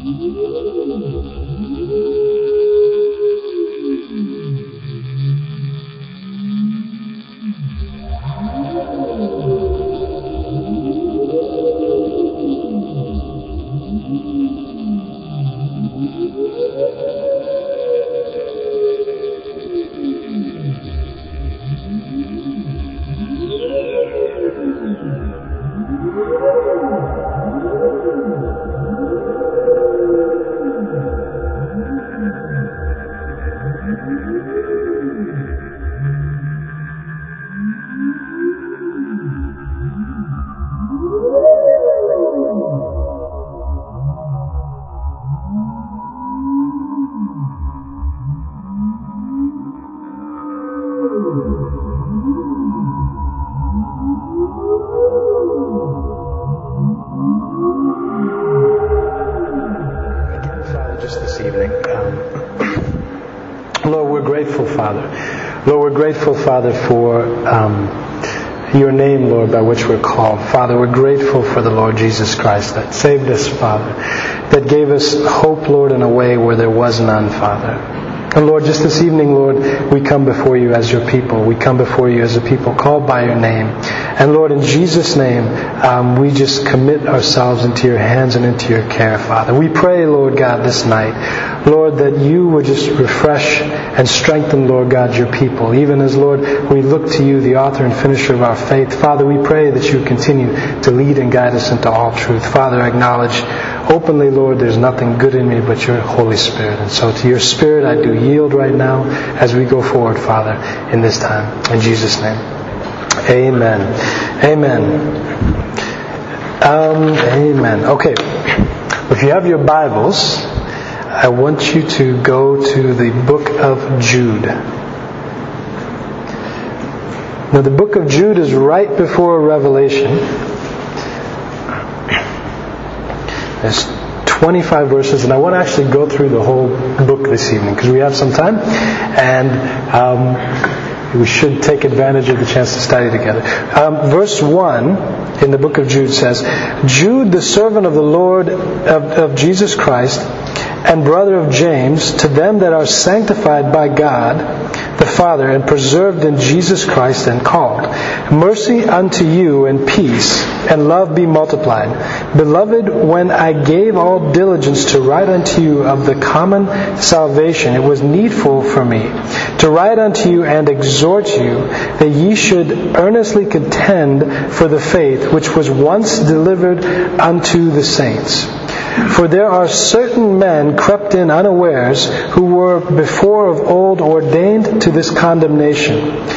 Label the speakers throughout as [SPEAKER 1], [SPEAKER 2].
[SPEAKER 1] Just this evening, Lord, we're grateful, Father. Lord, we're grateful, Father, for your name, Lord, by which we're called. Father, we're grateful for the Lord Jesus Christ that saved us, Father, that gave us hope, Lord, in a way where there was none, Father. And Lord, just this evening, Lord, we come before you as your people. We come before you as a people called by your name. And Lord, in Jesus' name, we just commit ourselves into your hands and into your care, Father. We pray, Lord God, this night, Lord, that you would just refresh and strengthen, Lord God, your people. Even as, Lord, we look to you, the author and finisher of our faith. Father, we pray that you continue to lead and guide us into all truth. Father, I acknowledge openly, Lord, there's nothing good in me but your Holy Spirit. And so to your Spirit I do yield right now as we go forward, Father, in this time. In Jesus' name. Amen. Amen. Amen. Okay. If you have your Bibles, I want you to go to the book of Jude. Now, the book of Jude is right before Revelation. There's 25 verses, and I want to actually go through the whole book this evening because we have some time, and we should take advantage of the chance to study together. Verse 1 in the book of Jude says, Jude, the servant of the Lord of Jesus Christ, and brother of James, to them that are sanctified by God the Father and preserved in Jesus Christ and called. Mercy unto you and peace and love be multiplied. Beloved, when I gave all diligence to write unto you of the common salvation, it was needful for me to write unto you and exhort you that ye should earnestly contend for the faith which was once delivered unto the saints. For there are certain men crept in unawares, who were before of old ordained to this condemnation.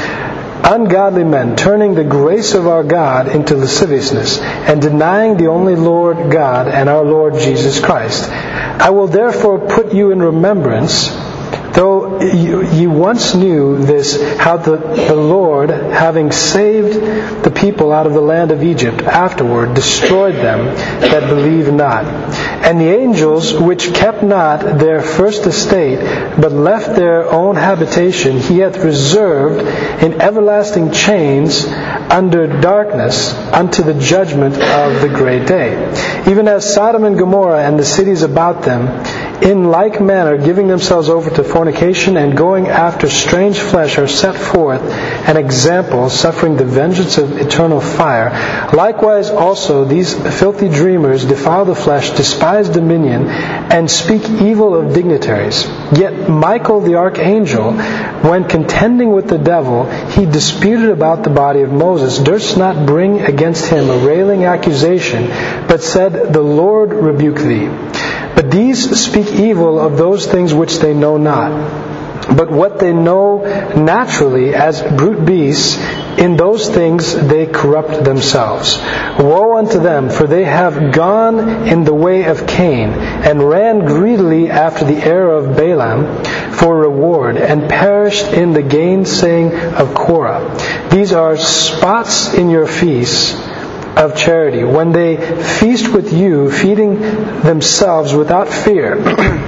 [SPEAKER 1] Ungodly men, turning the grace of our God into lasciviousness, and denying the only Lord God and our Lord Jesus Christ. I will therefore put you in remembrance, though you once knew this, how the Lord, having saved the people out of the land of Egypt, afterward destroyed them that believed not. And the angels, which kept not their first estate, but left their own habitation, he hath reserved in everlasting chains under darkness unto the judgment of the great day. Even as Sodom and Gomorrah and the cities about them, in like manner giving themselves over to fornication and going after strange flesh, are set forth an example, suffering the vengeance of eternal fire. Likewise also these filthy dreamers defile the flesh, despise dominion, and speak evil of dignitaries. Yet Michael the archangel, when contending with the devil, he disputed about the body of Moses, durst not bring against him a railing accusation, but said, The Lord rebuke thee. But these speak evil of those things which they know not. But what they know naturally as brute beasts, in those things they corrupt themselves. Woe unto them, for they have gone in the way of Cain, and ran greedily after the error of Balaam for reward, and perished in the gainsaying of Korah. These are spots in your feasts of charity, when they feast with you, feeding themselves without fear.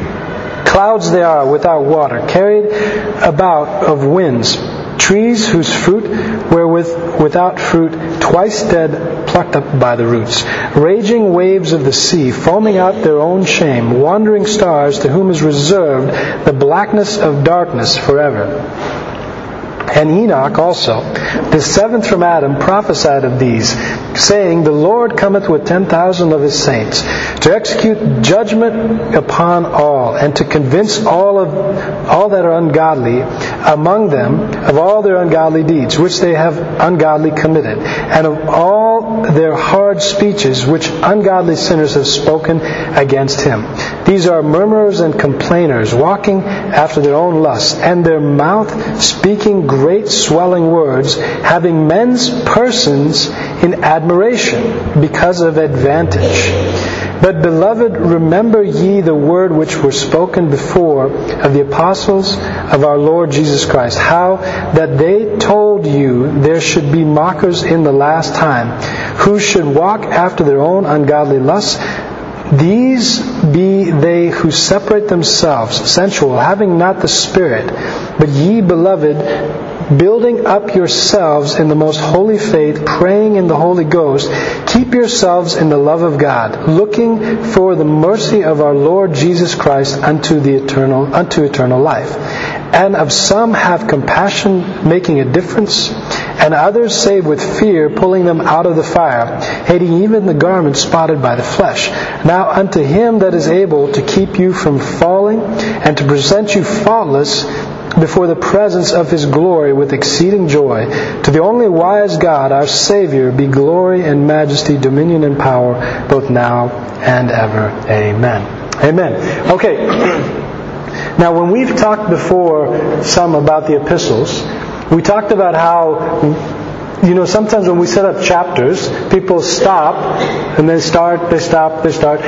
[SPEAKER 1] Clouds they are without water, carried about of winds. Trees whose fruit wherewith without fruit, twice dead, plucked up by the roots. raging waves of the sea, foaming out their own shame, wandering stars to whom is reserved the blackness of darkness forever. And Enoch also, the seventh from Adam, prophesied of these, saying, The Lord cometh with 10,000 of his saints, to execute judgment upon all, and to convince all that are ungodly among them of all their ungodly deeds, which they have ungodly committed, and of all their hard speeches, which ungodly sinners have spoken against him. These are murmurers and complainers, walking after their own lusts, and their mouth speaking great swelling words, having men's persons in admiration because of advantage. But, beloved, remember ye the word which were spoken before of the apostles of our Lord Jesus Christ, how that they told you there should be mockers in the last time, who should walk after their own ungodly lusts. These be they who separate themselves, sensual, having not the Spirit. But ye, beloved, building up yourselves in the most holy faith, praying in the Holy Ghost, keep yourselves in the love of God, looking for the mercy of our Lord Jesus Christ unto eternal life. And of some have compassion, making a difference, and others save with fear, pulling them out of the fire, hating even the garment spotted by the flesh. Now unto him that is able to keep you from falling, and to present you faultless before the presence of his glory with exceeding joy, to the only wise God, our Savior, be glory and majesty, dominion and power, both now and ever. Amen. Amen. Okay. Now, when we've talked before some about the epistles, we talked about how, sometimes when we set up chapters, people stop, and they start, they stop, they start.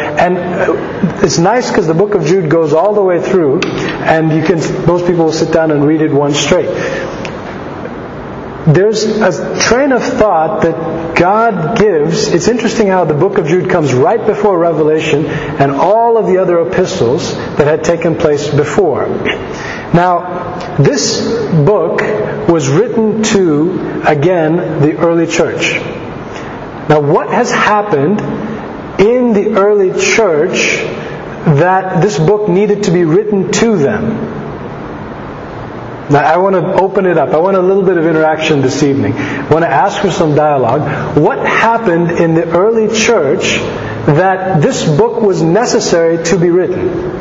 [SPEAKER 1] And it's nice because the book of Jude goes all the way through, and most people will sit down and read it one straight. There's a train of thought that God gives. It's interesting how the book of Jude comes right before Revelation and all of the other epistles that had taken place before. Now, this book was written to, again, the early church. Now, what has happened in the early church that this book needed to be written to them? Now, I want to open it up. I want a little bit of interaction this evening. I want to ask for some dialogue. What happened in the early church that this book was necessary to be written?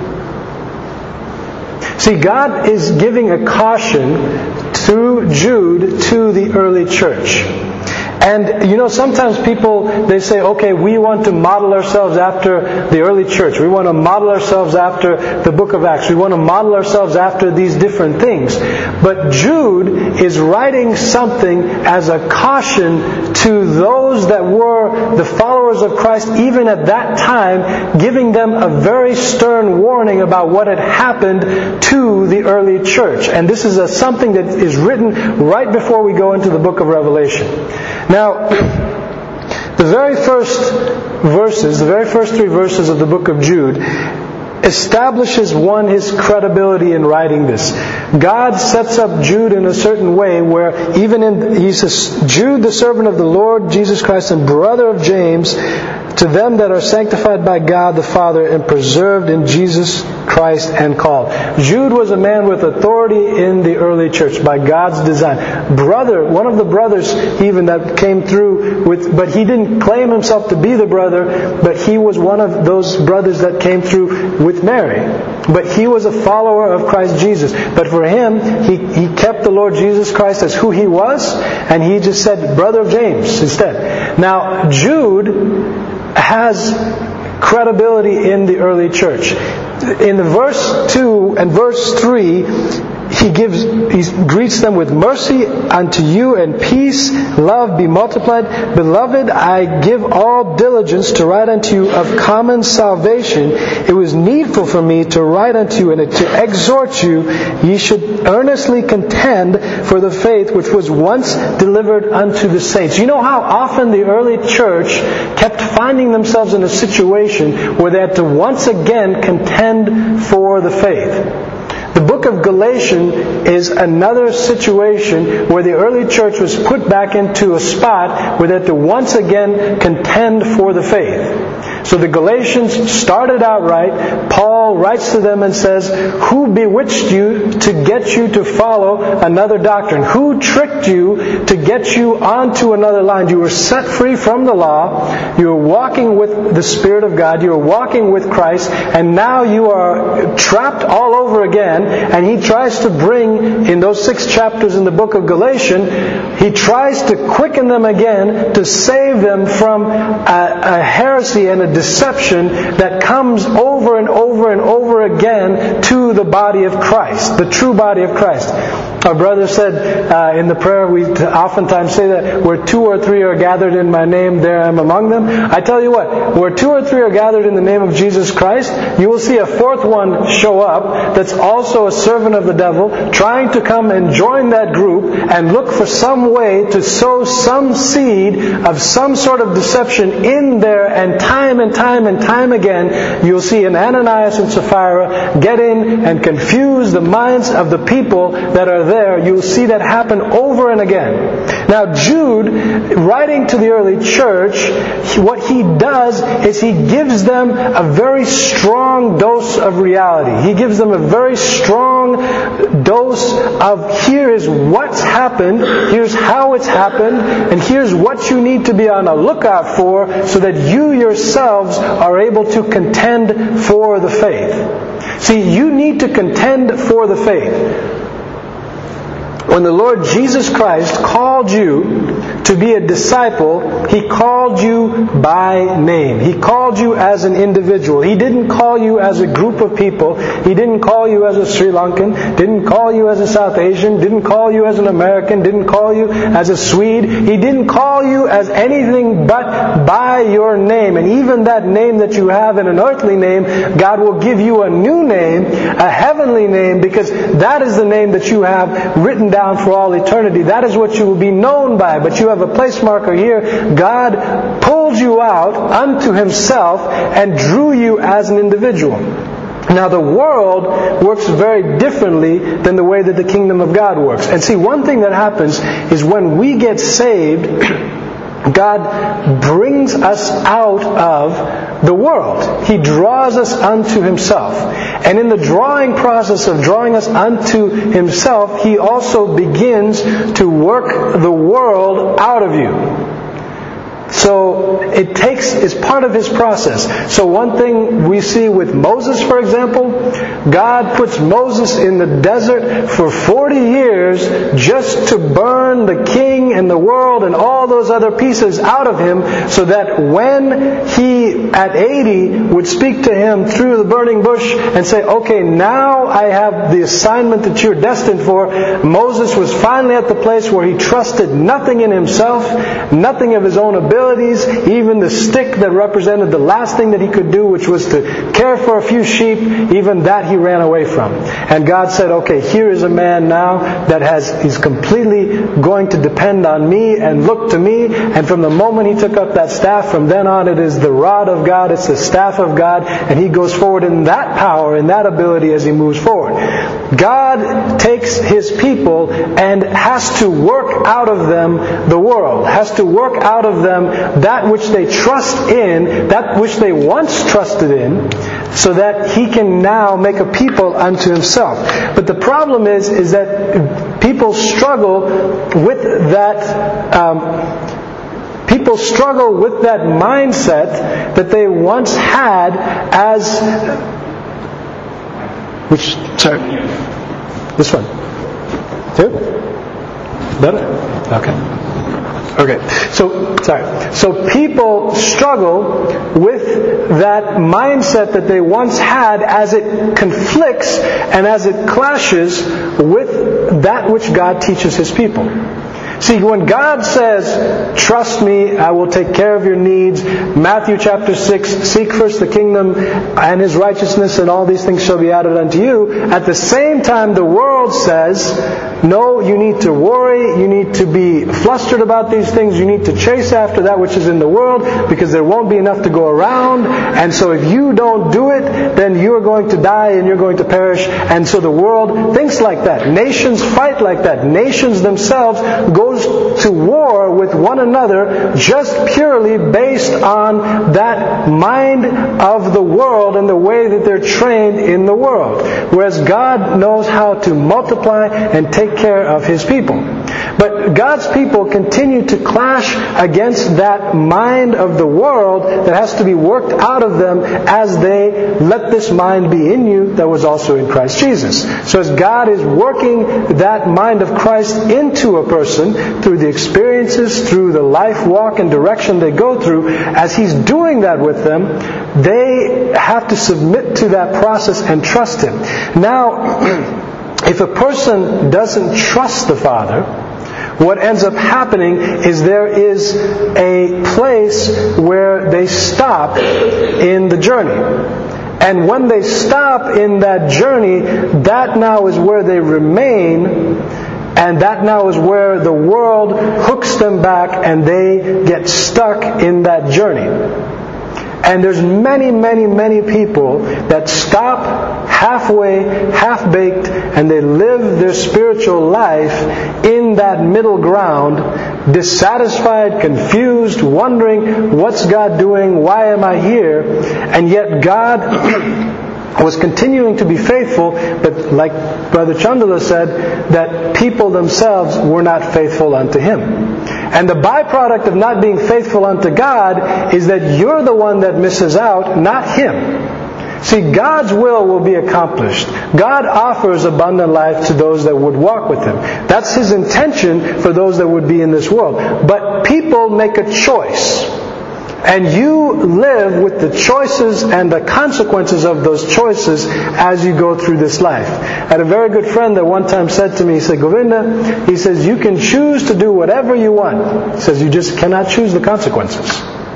[SPEAKER 1] See, God is giving a caution through Jude to the early church. And, sometimes people, they say, okay, we want to model ourselves after the early church. We want to model ourselves after the book of Acts. We want to model ourselves after these different things. But Jude is writing something as a caution to those that were the followers of Christ even at that time, giving them a very stern warning about what had happened to the early church. And this is something that is written right before we go into the book of Revelation. Now, the very first three verses of the book of Jude establishes his credibility in writing this. God sets up Jude in a certain way where he says, Jude, the servant of the Lord Jesus Christ and brother of James, to them that are sanctified by God the Father and preserved in Jesus Christ and called. Jude was a man with authority in the early church by God's design. One of the brothers even that came through but he didn't claim himself to be the brother, but he was one of those brothers that came through with Mary. But he was a follower of Christ Jesus. But for him, he kept the Lord Jesus Christ as who he was, and he just said, brother of James instead. Now, Jude has credibility in the early church. In the verse 2 and verse 3, he greets them with mercy unto you and peace, love be multiplied. Beloved, I give all diligence to write unto you of common salvation. It was needful for me to write unto you and to exhort you, ye should earnestly contend for the faith which was once delivered unto the saints. You know how often the early church kept finding themselves in a situation where they had to once again contend for the faith. The book book of Galatians is another situation where the early church was put back into a spot where they had to once again contend for the faith. So the Galatians started out right. Paul writes to them and says, who bewitched you to get you to follow another doctrine? Who tricked you to get you onto another line? You were set free from the law. You were walking with the Spirit of God. You were walking with Christ. And now you are trapped all over again. And he tries to bring, in those 6 chapters in the book of Galatians, he tries to quicken them again to save them from a heresy and a deception that comes over and over and over again to the body of Christ, the true body of Christ. Our brother said in the prayer, we oftentimes say that where 2 or 3 are gathered in my name, there I am among them. I tell you what, where 2 or 3 are gathered in the name of Jesus Christ, you will see a 4th one show up that's also a servant of the devil, trying to come and join that group and look for some way to sow some seed of some sort of deception in there, and time again, you'll see an Ananias and Sapphira get in and confuse the minds of the people that are there. You'll see that happen over and again. Now Jude, writing to the early church, what he does is he gives them a very strong dose of reality. He gives them a very strong dose of, here is what's happened, here's how it's happened, and here's what you need to be on a lookout for so that you yourselves are able to contend for the faith. See, you need to contend for the faith. When the Lord Jesus Christ called you to be a disciple, He called you by name. He called you as an individual. He didn't call you as a group of people. He didn't call you as a Sri Lankan, didn't call you as a South Asian, didn't call you as an American, didn't call you as a Swede. He didn't call you as anything but by your name. And even that name that you have in an earthly name, God will give you a new name, a heavenly name, because that is the name that you have written down for all eternity. That is what you will be known by. But you have a place marker here. God pulled you out unto Himself and drew you as an individual. Now the world works very differently than the way that the kingdom of God works. And see, one thing that happens is when we get saved, God brings us out of the world. He draws us unto Himself. And in the drawing process of drawing us unto Himself, He also begins to work the world out of you. So it's part of His process. So one thing we see with Moses, for example, God puts Moses in the desert for 40 years just to burn the king and the world and all those other pieces out of him, so that when he, at 80, would speak to him through the burning bush and say, okay, now I have the assignment that you're destined for, Moses was finally at the place where he trusted nothing in himself, nothing of his own ability, even the stick that represented the last thing that he could do, which was to care for a few sheep, even that he ran away from. And God said, okay, here is a man now that he's completely going to depend on me and look to me. And from the moment he took up that staff, from then on it is the rod of God, it's the staff of God, and he goes forward in that power, in that ability as he moves forward. God takes His people and has to work out of them the world, has to work out of them that which they trust in, that which they once trusted in, so that He can now make a people unto Himself. But the problem is that people struggle with that. People struggle with that mindset that they once had as. Which? Sorry, this one. 2? Better? Okay. So people struggle with that mindset that they once had as it conflicts and as it clashes with that which God teaches His people. See, when God says, trust me, I will take care of your needs, Matthew chapter 6, seek first the kingdom and His righteousness and all these things shall be added unto you. At the same time, the world says, No, you need to worry. You need to be flustered about these things. You need to chase after that which is in the world, because there won't be enough to go around. And so if you don't do it, then you're going to die and you're going to perish. And so the world thinks like that. Nations fight like that. Nations themselves goes to war with one another just purely based on that mind of the world and the way that they're trained in the world. Whereas God knows how to multiply and take care of His people. But God's people continue to clash against that mind of the world that has to be worked out of them as they let this mind be in you that was also in Christ Jesus. So as God is working that mind of Christ into a person through the experiences, through the life walk and direction they go through, as He's doing that with them, they have to submit to that process and trust Him. Now, if a person doesn't trust the Father, what ends up happening is there is a place where they stop in the journey. And when they stop in that journey, that now is where they remain, and that now is where the world hooks them back and they get stuck in that journey. And there's many, many, many people that stop halfway, half-baked, and they live their spiritual life in that middle ground, dissatisfied, confused, wondering, what's God doing? Why am I here? And yet God was continuing to be faithful, but like Brother Chandala said, that people themselves were not faithful unto Him. And the byproduct of not being faithful unto God is that you're the one that misses out, not Him. See, God's will be accomplished. God offers abundant life to those that would walk with Him. That's His intention for those that would be in this world. But people make a choice. And you live with the choices and the consequences of those choices as you go through this life. I had a very good friend that one time said to me, he said, Govinda, he says, you can choose to do whatever you want. He says, you just cannot choose the consequences.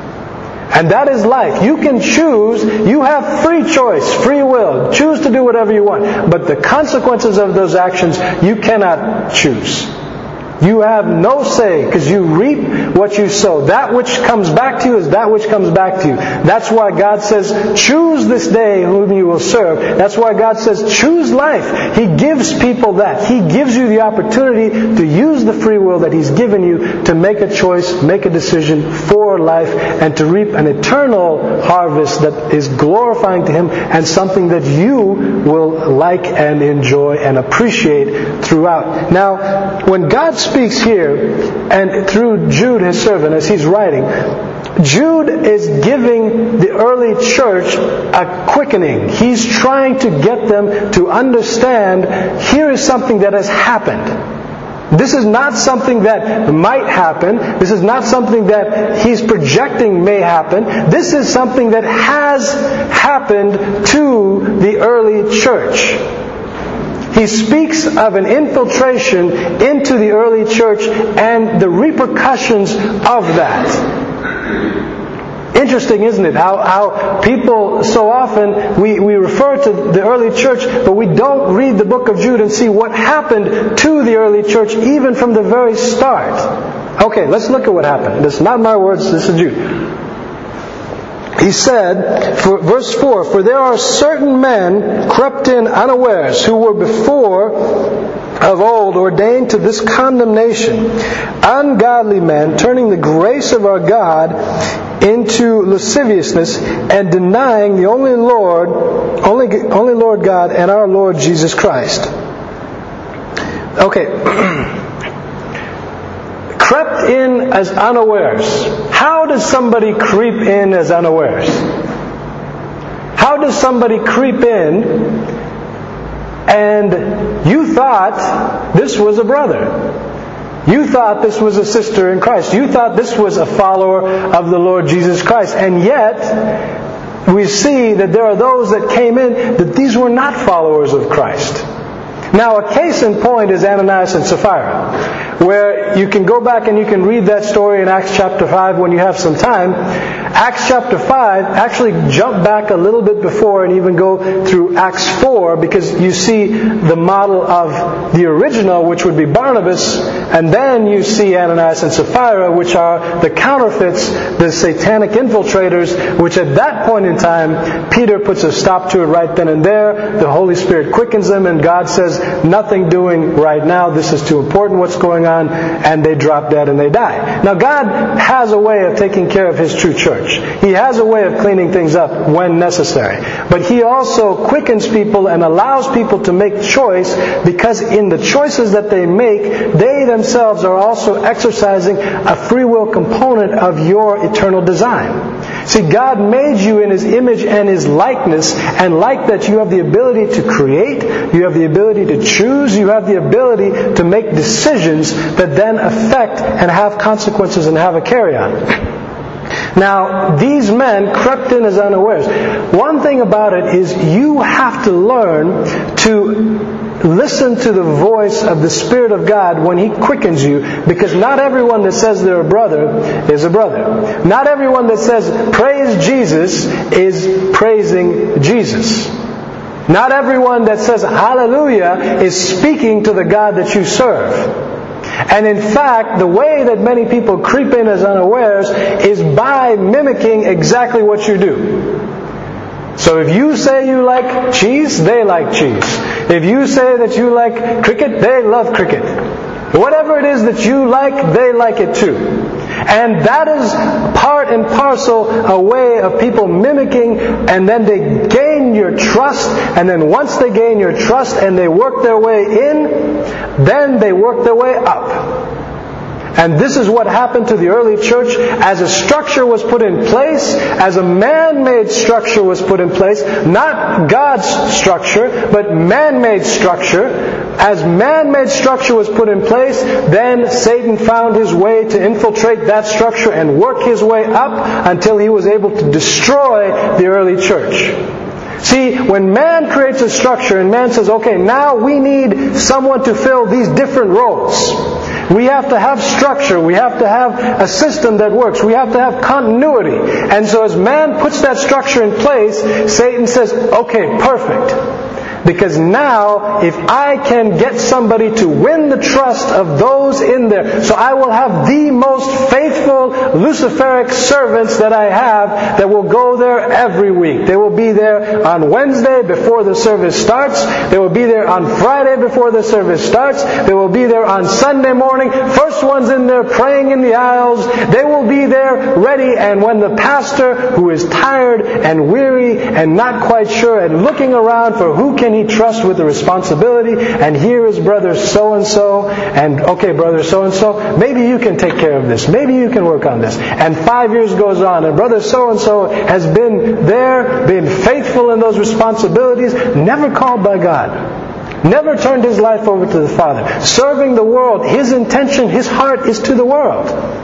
[SPEAKER 1] And that is life. You can choose, you have free choice, free will. Choose to do whatever you want. But the consequences of those actions, you cannot choose. You have no say, because you reap what you sow. That which comes back to you is that which comes back to you. That's why God says, choose this day whom you will serve. That's why God says, choose life. He gives people that. He gives you the opportunity to use the free will that He's given you to make a choice, make a decision for life, and to reap an eternal harvest that is glorifying to Him and something that you will like and enjoy and appreciate throughout. Now, when God speaks here, and through Jude, His servant, as he's writing, Jude is giving the early church a quickening. He's trying to get them to understand, here is something that has happened. This is not something that might happen. This is not something that he's projecting may happen. This is something that has happened to the early church. He speaks of an infiltration into the early church and the repercussions of that. Interesting, isn't it? How people so often, we refer to the early church, but we don't read the book of Jude and see what happened to the early church even from the very start. Okay, let's look at what happened. This is not my words, this is Jude. He said, for verse 4, for there are certain men crept in unawares, who were before of old ordained to this condemnation, ungodly men, turning the grace of our God into lasciviousness, and denying the only Lord God and our Lord Jesus Christ. Okay. Crept in as unawares. How does somebody creep in as unawares? How does somebody creep in and you thought this was a brother? You thought this was a sister in Christ. You thought this was a follower of the Lord Jesus Christ. And yet, we see that there are those that came in that these were not followers of Christ. Now, a case in point is Ananias and Sapphira, where you can go back and you can read that story in Acts chapter 5 when you have some time. Acts chapter 5, actually jump back a little bit before and even go through Acts 4, because you see the model of the original, which would be Barnabas, and then you see Ananias and Sapphira, which are the counterfeits, the satanic infiltrators, which at that point in time, Peter puts a stop to it right then and there. The Holy Spirit quickens them, and God says, nothing doing right now, this is too important what's going on, and they drop dead and they die. Now God has a way of taking care of His true church. He has a way of cleaning things up when necessary. But He also quickens people and allows people to make choice, because in the choices that they make, they themselves are also exercising a free will component of your eternal design. See, God made you in His image and His likeness, and like that you have the ability to create, you have the ability to choose, you have the ability to make decisions that then affect and have consequences and have a carry-on. Now, these men crept in as unawares. One thing about it is you have to learn to listen to the voice of the Spirit of God when He quickens you, because not everyone that says they're a brother is a brother. Not everyone that says, praise Jesus, is praising Jesus. Not everyone that says hallelujah is speaking to the God that you serve. And in fact, the way that many people creep in as unawares is by mimicking exactly what you do. So if you say you like cheese, they like cheese. If you say that you like cricket, they love cricket. Whatever it is that you like, they like it too. And that is part and parcel a way of people mimicking, and then they gain your trust, and then once they gain your trust and they work their way in, then they work their way up. And this is what happened to the early church. As a structure was put in place, as a man-made structure was put in place, not God's structure, but man-made structure. As man-made structure was put in place, then Satan found his way to infiltrate that structure and work his way up until he was able to destroy the early church. See, when man creates a structure and man says, okay, now we need someone to fill these different roles. We have to have structure. We have to have a system that works. We have to have continuity. And so as man puts that structure in place, Satan says, okay, perfect. Because now, if I can get somebody to win the trust of those in there, so I will have the most faithful Luciferic servants that I have that will go there every week. They will be there on Wednesday before the service starts. They will be there on Friday before the service starts. They will be there on Sunday morning. First ones in there praying in the aisles. They will be there ready. And when the pastor, who is tired and weary and not quite sure and looking around for who can he trust with the responsibility, and here is brother so-and-so, and okay, brother so-and-so, maybe you can take care of this, maybe you can work on this. And 5 years goes on, and brother so-and-so has been there, been faithful in those responsibilities, never called by God, never turned his life over to the Father, serving the world. His intention, his heart is to the world.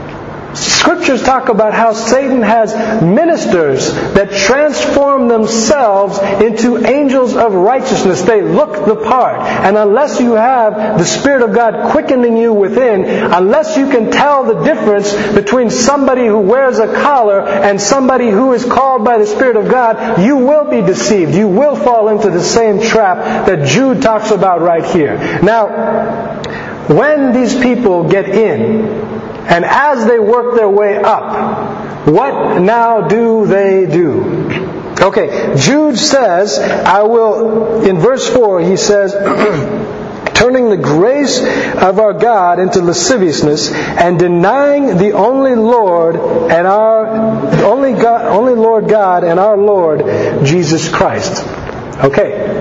[SPEAKER 1] Scriptures talk about how Satan has ministers that transform themselves into angels of righteousness. They look the part. And unless you have the Spirit of God quickening you within, unless you can tell the difference between somebody who wears a collar and somebody who is called by the Spirit of God, you will be deceived. You will fall into the same trap that Jude talks about right here. Now, when these people get in, and as they work their way up, what now do they do? Okay, Jude says, I will, in verse 4, he says, turning the grace of our God into lasciviousness and denying the only Lord and only Lord God and our Lord Jesus Christ. Okay.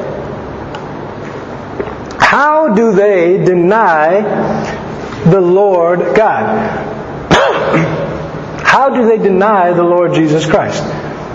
[SPEAKER 1] How do they deny the Lord God? How do they deny the Lord Jesus Christ?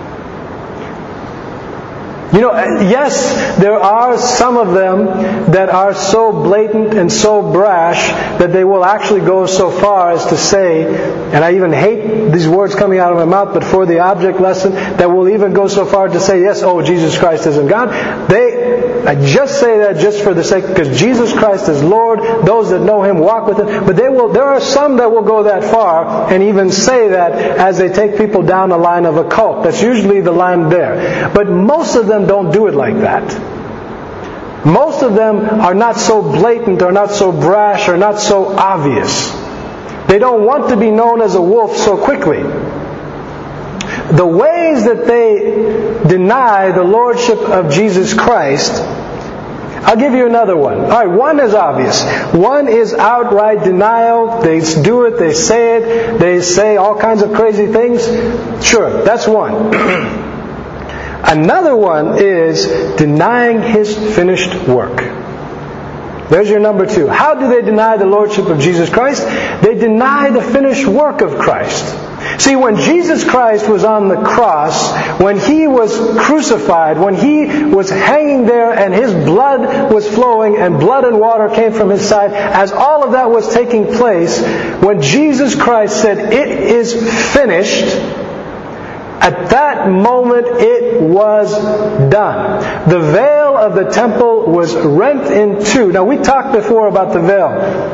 [SPEAKER 1] You know, yes, there are some of them that are so blatant and so brash that they will actually go so far as to say, and I even hate these words coming out of my mouth, but for the object lesson, that will even go so far to say, yes, oh, Jesus Christ isn't God. I just say that just for the sake, because Jesus Christ is Lord. Those that know Him walk with Him. But there are some that will go that far and even say that as they take people down the line of a cult. That's usually the line there. But most of them don't do it like that. Most of them are not so blatant, or not so brash, or not so obvious. They don't want to be known as a wolf so quickly. The ways that they deny the Lordship of Jesus Christ, I'll give you another one. All right, one is obvious. One is outright denial. They do it, they say it, they say all kinds of crazy things. Sure, that's one. Another one is denying His finished work. There's your number two. How do they deny the Lordship of Jesus Christ? They deny the finished work of Christ. See, when Jesus Christ was on the cross, when He was crucified, when He was hanging there and His blood was flowing and blood and water came from His side, as all of that was taking place, when Jesus Christ said, "It is finished," at that moment it was done. The veil of the temple was rent in two. Now, we talked before about the veil.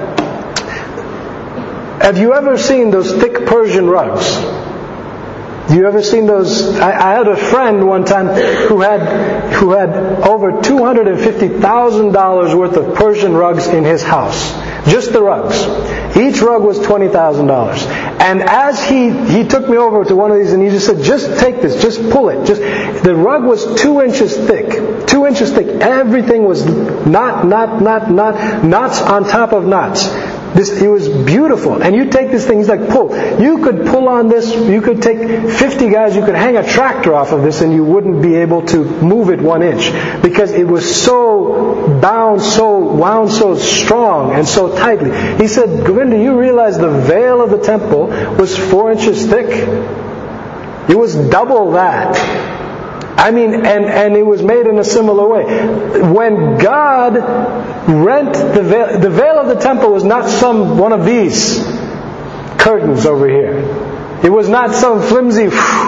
[SPEAKER 1] Have you ever seen those thick Persian rugs? Have you ever seen those? I had a friend one time who had over $250,000 worth of Persian rugs in his house. Just the rugs. Each rug was $20,000. And as he took me over to one of these and he just said, "Just take this, just pull it." The rug was 2 inches thick. 2 inches thick. Everything was knots on top of knots. It was beautiful. And you take this thing, he's like, pull. You could pull on this, you could take 50 guys, you could hang a tractor off of this and you wouldn't be able to move it 1 inch. Because it was so bound, so wound, so strong and so tightly. He said, "Govinda, you realize the veil of the temple was 4 inches thick? It was double that." I mean, and it was made in a similar way. When God rent the veil of the temple was not one of these curtains over here. It was not some flimsy,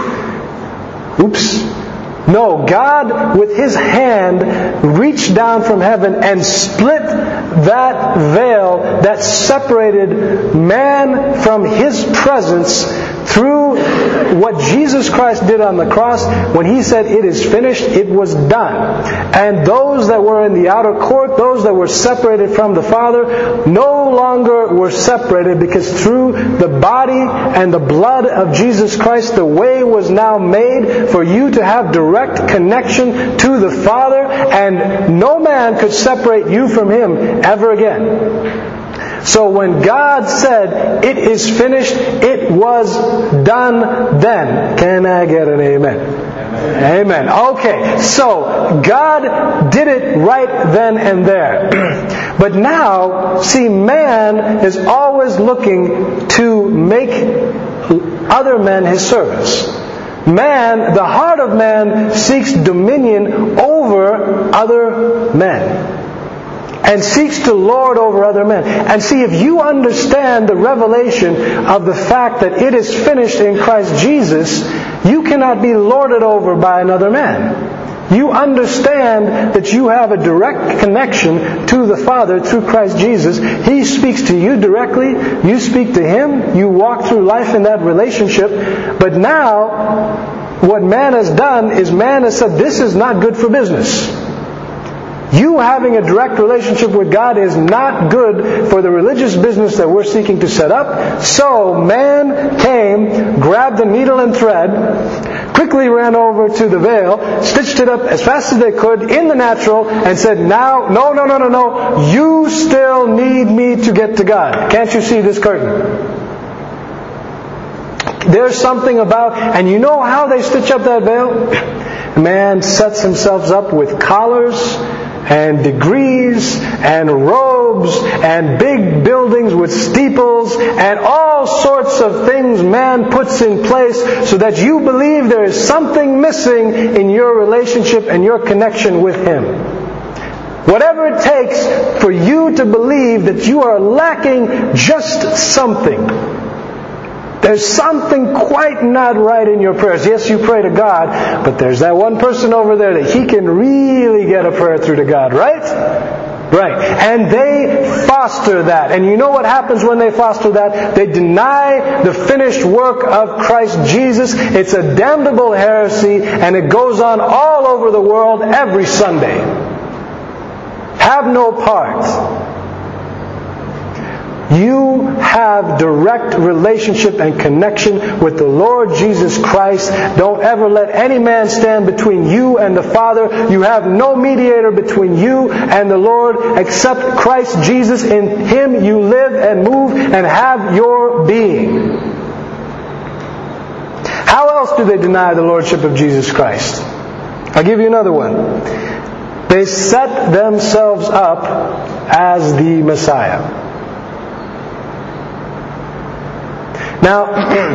[SPEAKER 1] oops. No, God with His hand reached down from heaven and split that veil that separated man from His presence through what Jesus Christ did on the cross. When He said, "It is finished," it was done. And those that were in the outer court, those that were separated from the Father, no longer were separated, because through the body and the blood of Jesus Christ, the way was now made for you to have direct connection to the Father, and no man could separate you from Him ever again. So when God said, "It is finished," it was done then. Can I get an amen? Amen. Okay, so God did it right then and there. But now, see, man is always looking to make other men his servants. Man, the heart of man seeks dominion over other men. And seeks to lord over other men. And see, if you understand the revelation of the fact that it is finished in Christ Jesus, you cannot be lorded over by another man. You understand that you have a direct connection to the Father through Christ Jesus. He speaks to you directly. You speak to Him. You walk through life in that relationship. But now, what man has done is man has said, "This is not good for business." You having a direct relationship with God is not good for the religious business that we're seeking to set up. So man came, grabbed a needle and thread, quickly ran over to the veil, stitched it up as fast as they could in the natural, and said, "Now, no. You still need me to get to God. Can't you see this curtain?" There's something about, and you know how they stitch up that veil? Man sets himself up with collars and degrees and robes and big buildings with steeples and all sorts of things man puts in place so that you believe there is something missing in your relationship and your connection with Him. Whatever it takes for you to believe that you are lacking just something. There's something quite not right in your prayers. Yes, you pray to God, but there's that one person over there that he can really get a prayer through to God, right? Right. And they foster that. And you know what happens when they foster that? They deny the finished work of Christ Jesus. It's a damnable heresy, and it goes on all over the world every Sunday. Have no part. You have direct relationship and connection with the Lord Jesus Christ. Don't ever let any man stand between you and the Father. You have no mediator between you and the Lord except Christ Jesus. In Him you live and move and have your being. How else do they deny the Lordship of Jesus Christ? I'll give you another one. They set themselves up as the Messiah. Now,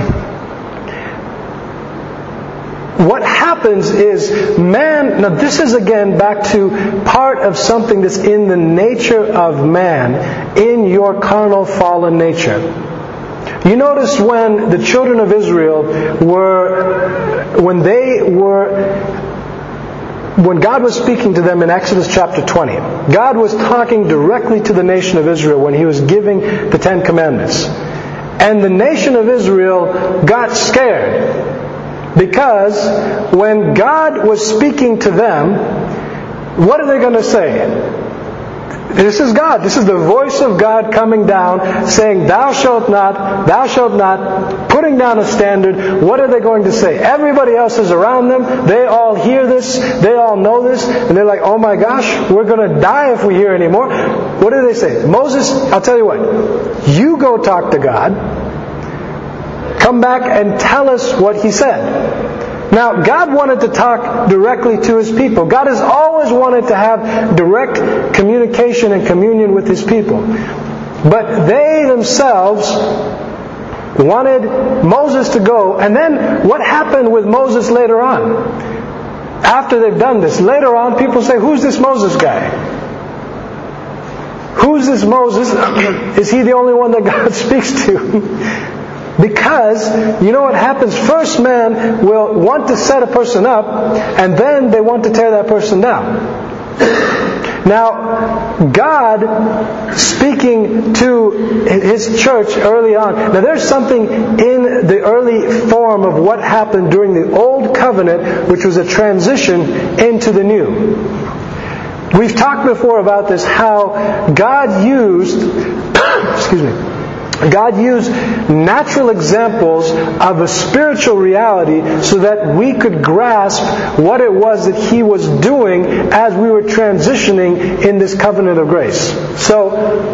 [SPEAKER 1] what happens is man, now this is again back to part of something that's in the nature of man, in your carnal fallen nature. You notice when the children of Israel when God was speaking to them in Exodus chapter 20, God was talking directly to the nation of Israel when He was giving the Ten Commandments. And the nation of Israel got scared because when God was speaking to them, what are they going to say? This is God. This is the voice of God coming down saying, thou shalt not, putting down a standard. What are they going to say? Everybody else is around them. They all hear this. They all know this. And they're like, oh my gosh, we're going to die if we hear anymore. What do they say? Moses, I'll tell you what. You go talk to God. Come back and tell us what He said. Now, God wanted to talk directly to His people. God has always wanted to have direct communication and communion with His people. But they themselves wanted Moses to go. And then what happened with Moses later on? After they've done this, later on people say, who's this Moses guy? Who's this Moses? Is he the only one that God speaks to? Because, you know what happens? First man will want to set a person up, and then they want to tear that person down. Now, God speaking to His church early on. Now there's something in the early form of what happened during the Old Covenant, which was a transition into the New. We've talked before about this, how God used natural examples of a spiritual reality so that we could grasp what it was that He was doing as we were transitioning in this covenant of grace. So,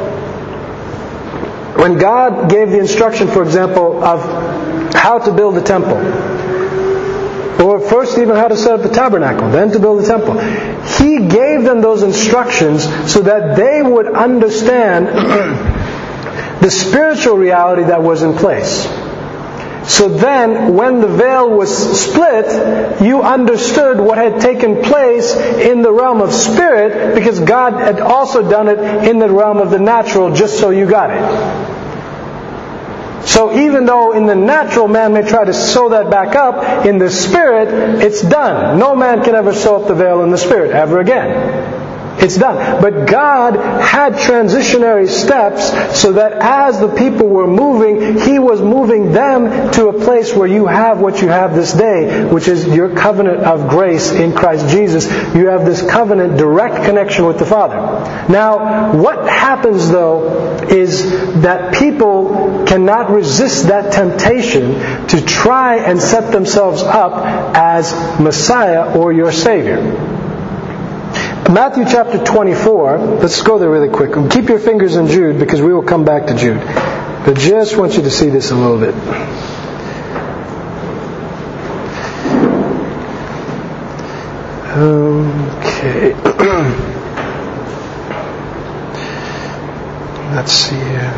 [SPEAKER 1] when God gave the instruction, for example, of how to build a temple, or first even how to set up the tabernacle, then to build the temple, He gave them those instructions so that they would understand the spiritual reality that was in place. So then, when the veil was split, you understood what had taken place in the realm of spirit, because God had also done it in the realm of the natural, just so you got it. So even though in the natural man may try to sew that back up, in the spirit, it's done. No man can ever sew up the veil in the spirit ever again. It's done. But God had transitionary steps so that as the people were moving, He was moving them to a place where you have what you have this day, which is your covenant of grace in Christ Jesus. You have this covenant direct connection with the Father. Now, what happens though is that people cannot resist that temptation to try and set themselves up as Messiah or your Savior. Matthew chapter 24, let's go there really quick. Keep your fingers in Jude because we will come back to Jude. But just want you to see this a little bit. Okay. Let's see here.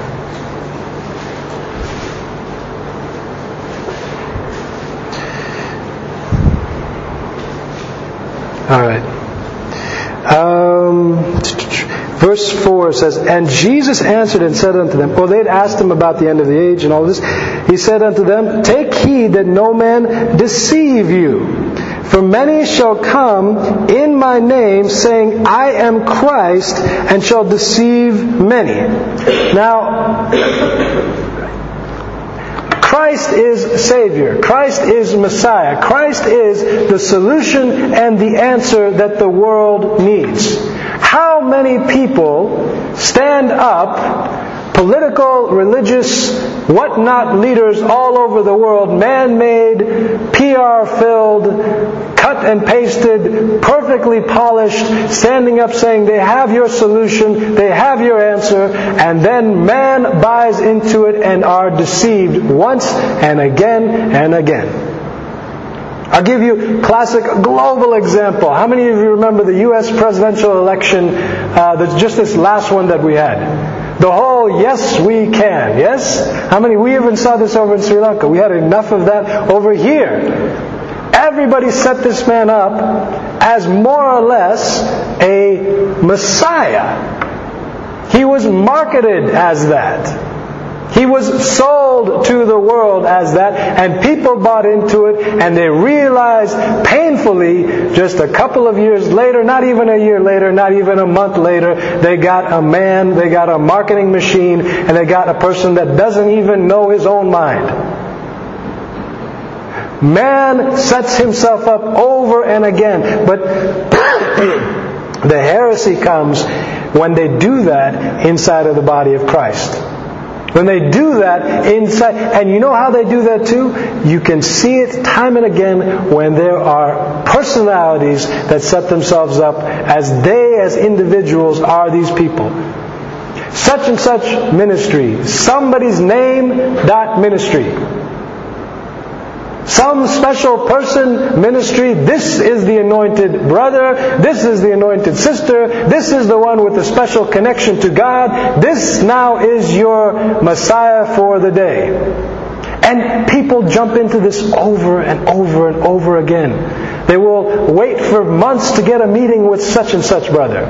[SPEAKER 1] All right. Verse 4 says, "And Jesus answered and said unto them," they'd asked him about the end of the age and all this. He said unto them, "Take heed that no man deceive you. For many shall come in my name, saying, I am Christ, and shall deceive many." Now, Christ is Savior. Christ is Messiah. Christ is the solution and the answer that the world needs. How many people stand up, political, religious, whatnot leaders all over the world, man-made, PR-filled, cut and pasted, perfectly polished, standing up saying they have your solution, they have your answer, and then man buys into it and are deceived once and again and again. I'll give you a classic global example. How many of you remember the U.S. presidential election, just this last one that we had? The whole "yes, we can." Yes? How many? We even saw this over in Sri Lanka. We had enough of that over here. Everybody set this man up as more or less a Messiah. He was marketed as that. He was sold to the world as that, and people bought into it, and they realized painfully just a couple of years later, not even a year later, not even a month later, they got a man, they got a marketing machine, and they got a person that doesn't even know his own mind. Man sets himself up over and again, but the heresy comes when they do that inside of the body of Christ. When they do that inside, and you know how they do that too? You can see it time and again when there are personalities that set themselves up as they, as individuals, are these people. Such and such ministry, somebody's name, ministry. Some special person ministry, this is the anointed brother, this is the anointed sister, this is the one with a special connection to God, this now is your Messiah for the day. And people jump into this over and over and over again. They will wait for months to get a meeting with such and such brother.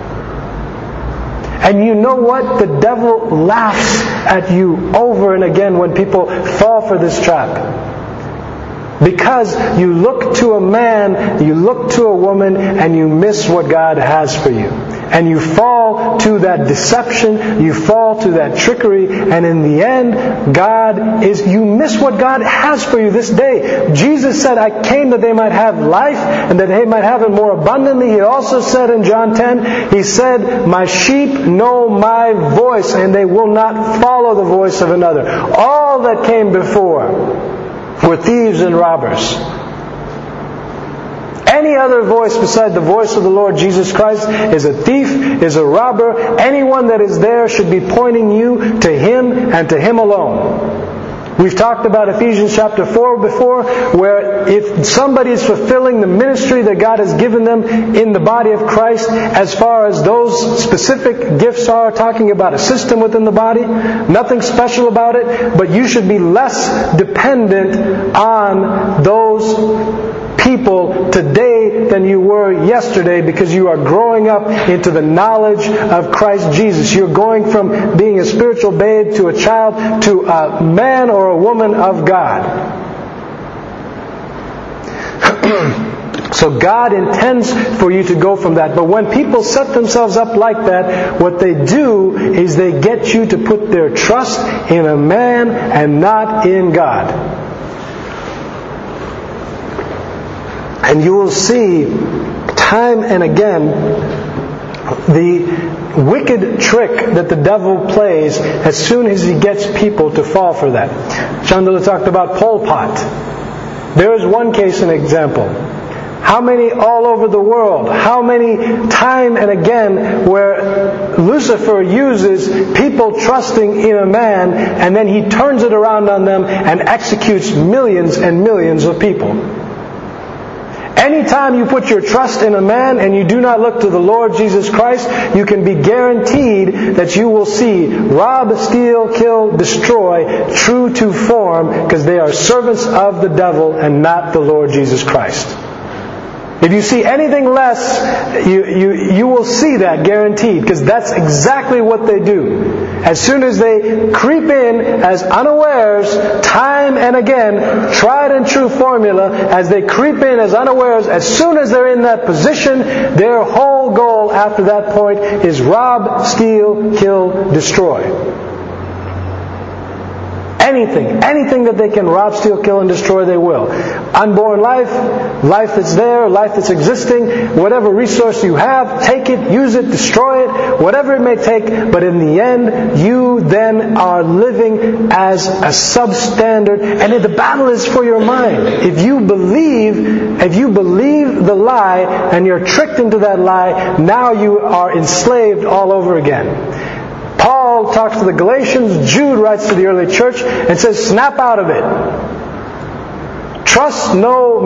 [SPEAKER 1] And you know what? The devil laughs at you over and again when people fall for this trap. Because you look to a man, you look to a woman, and you miss what God has for you. And you fall to that deception, you fall to that trickery, and in the end, you miss what God has for you this day. Jesus said, "I came that they might have life, and that they might have it more abundantly." He also said in John 10, He said, "My sheep know my voice, and they will not follow the voice of another." All that came before were thieves and robbers. Any other voice beside the voice of the Lord Jesus Christ is a thief, is a robber. Anyone that is there should be pointing you to Him and to Him alone. We've talked about Ephesians chapter 4 before, where if somebody is fulfilling the ministry that God has given them in the body of Christ, as far as those specific gifts are, talking about a system within the body, nothing special about it, but you should be less dependent on those people today than you were yesterday, because you are growing up into the knowledge of Christ Jesus. You're going from being a spiritual babe to a child to a man or a woman of God. So God intends for you to go from that. But when people set themselves up like that, what they do is they get you to put their trust in a man and not in God. And you will see time and again the wicked trick that the devil plays as soon as he gets people to fall for that. Chandala talked about Pol Pot. There is one case and example. How many all over the world? How many time and again where Lucifer uses people trusting in a man, and then he turns it around on them and executes millions and millions of people. Anytime you put your trust in a man and you do not look to the Lord Jesus Christ, you can be guaranteed that you will see rob, steal, kill, destroy, true to form, because they are servants of the devil and not the Lord Jesus Christ. If you see anything less, you will see that, guaranteed, because that's exactly what they do. As soon as they creep in as unawares, time and again, tried and true formula, as they creep in as unawares, as soon as they're in that position, their whole goal after that point is rob, steal, kill, destroy. Anything that they can rob, steal, kill, and destroy, they will. Unborn life that's there, life that's existing, whatever resource you have, take it, use it, destroy it, whatever it may take. But in the end, you then are living as a substandard, and the battle is for your mind. If you believe the lie and you're tricked into that lie, now you are enslaved all over again. Paul talks to the Galatians, Jude writes to the early church and says, snap out of it. Trust no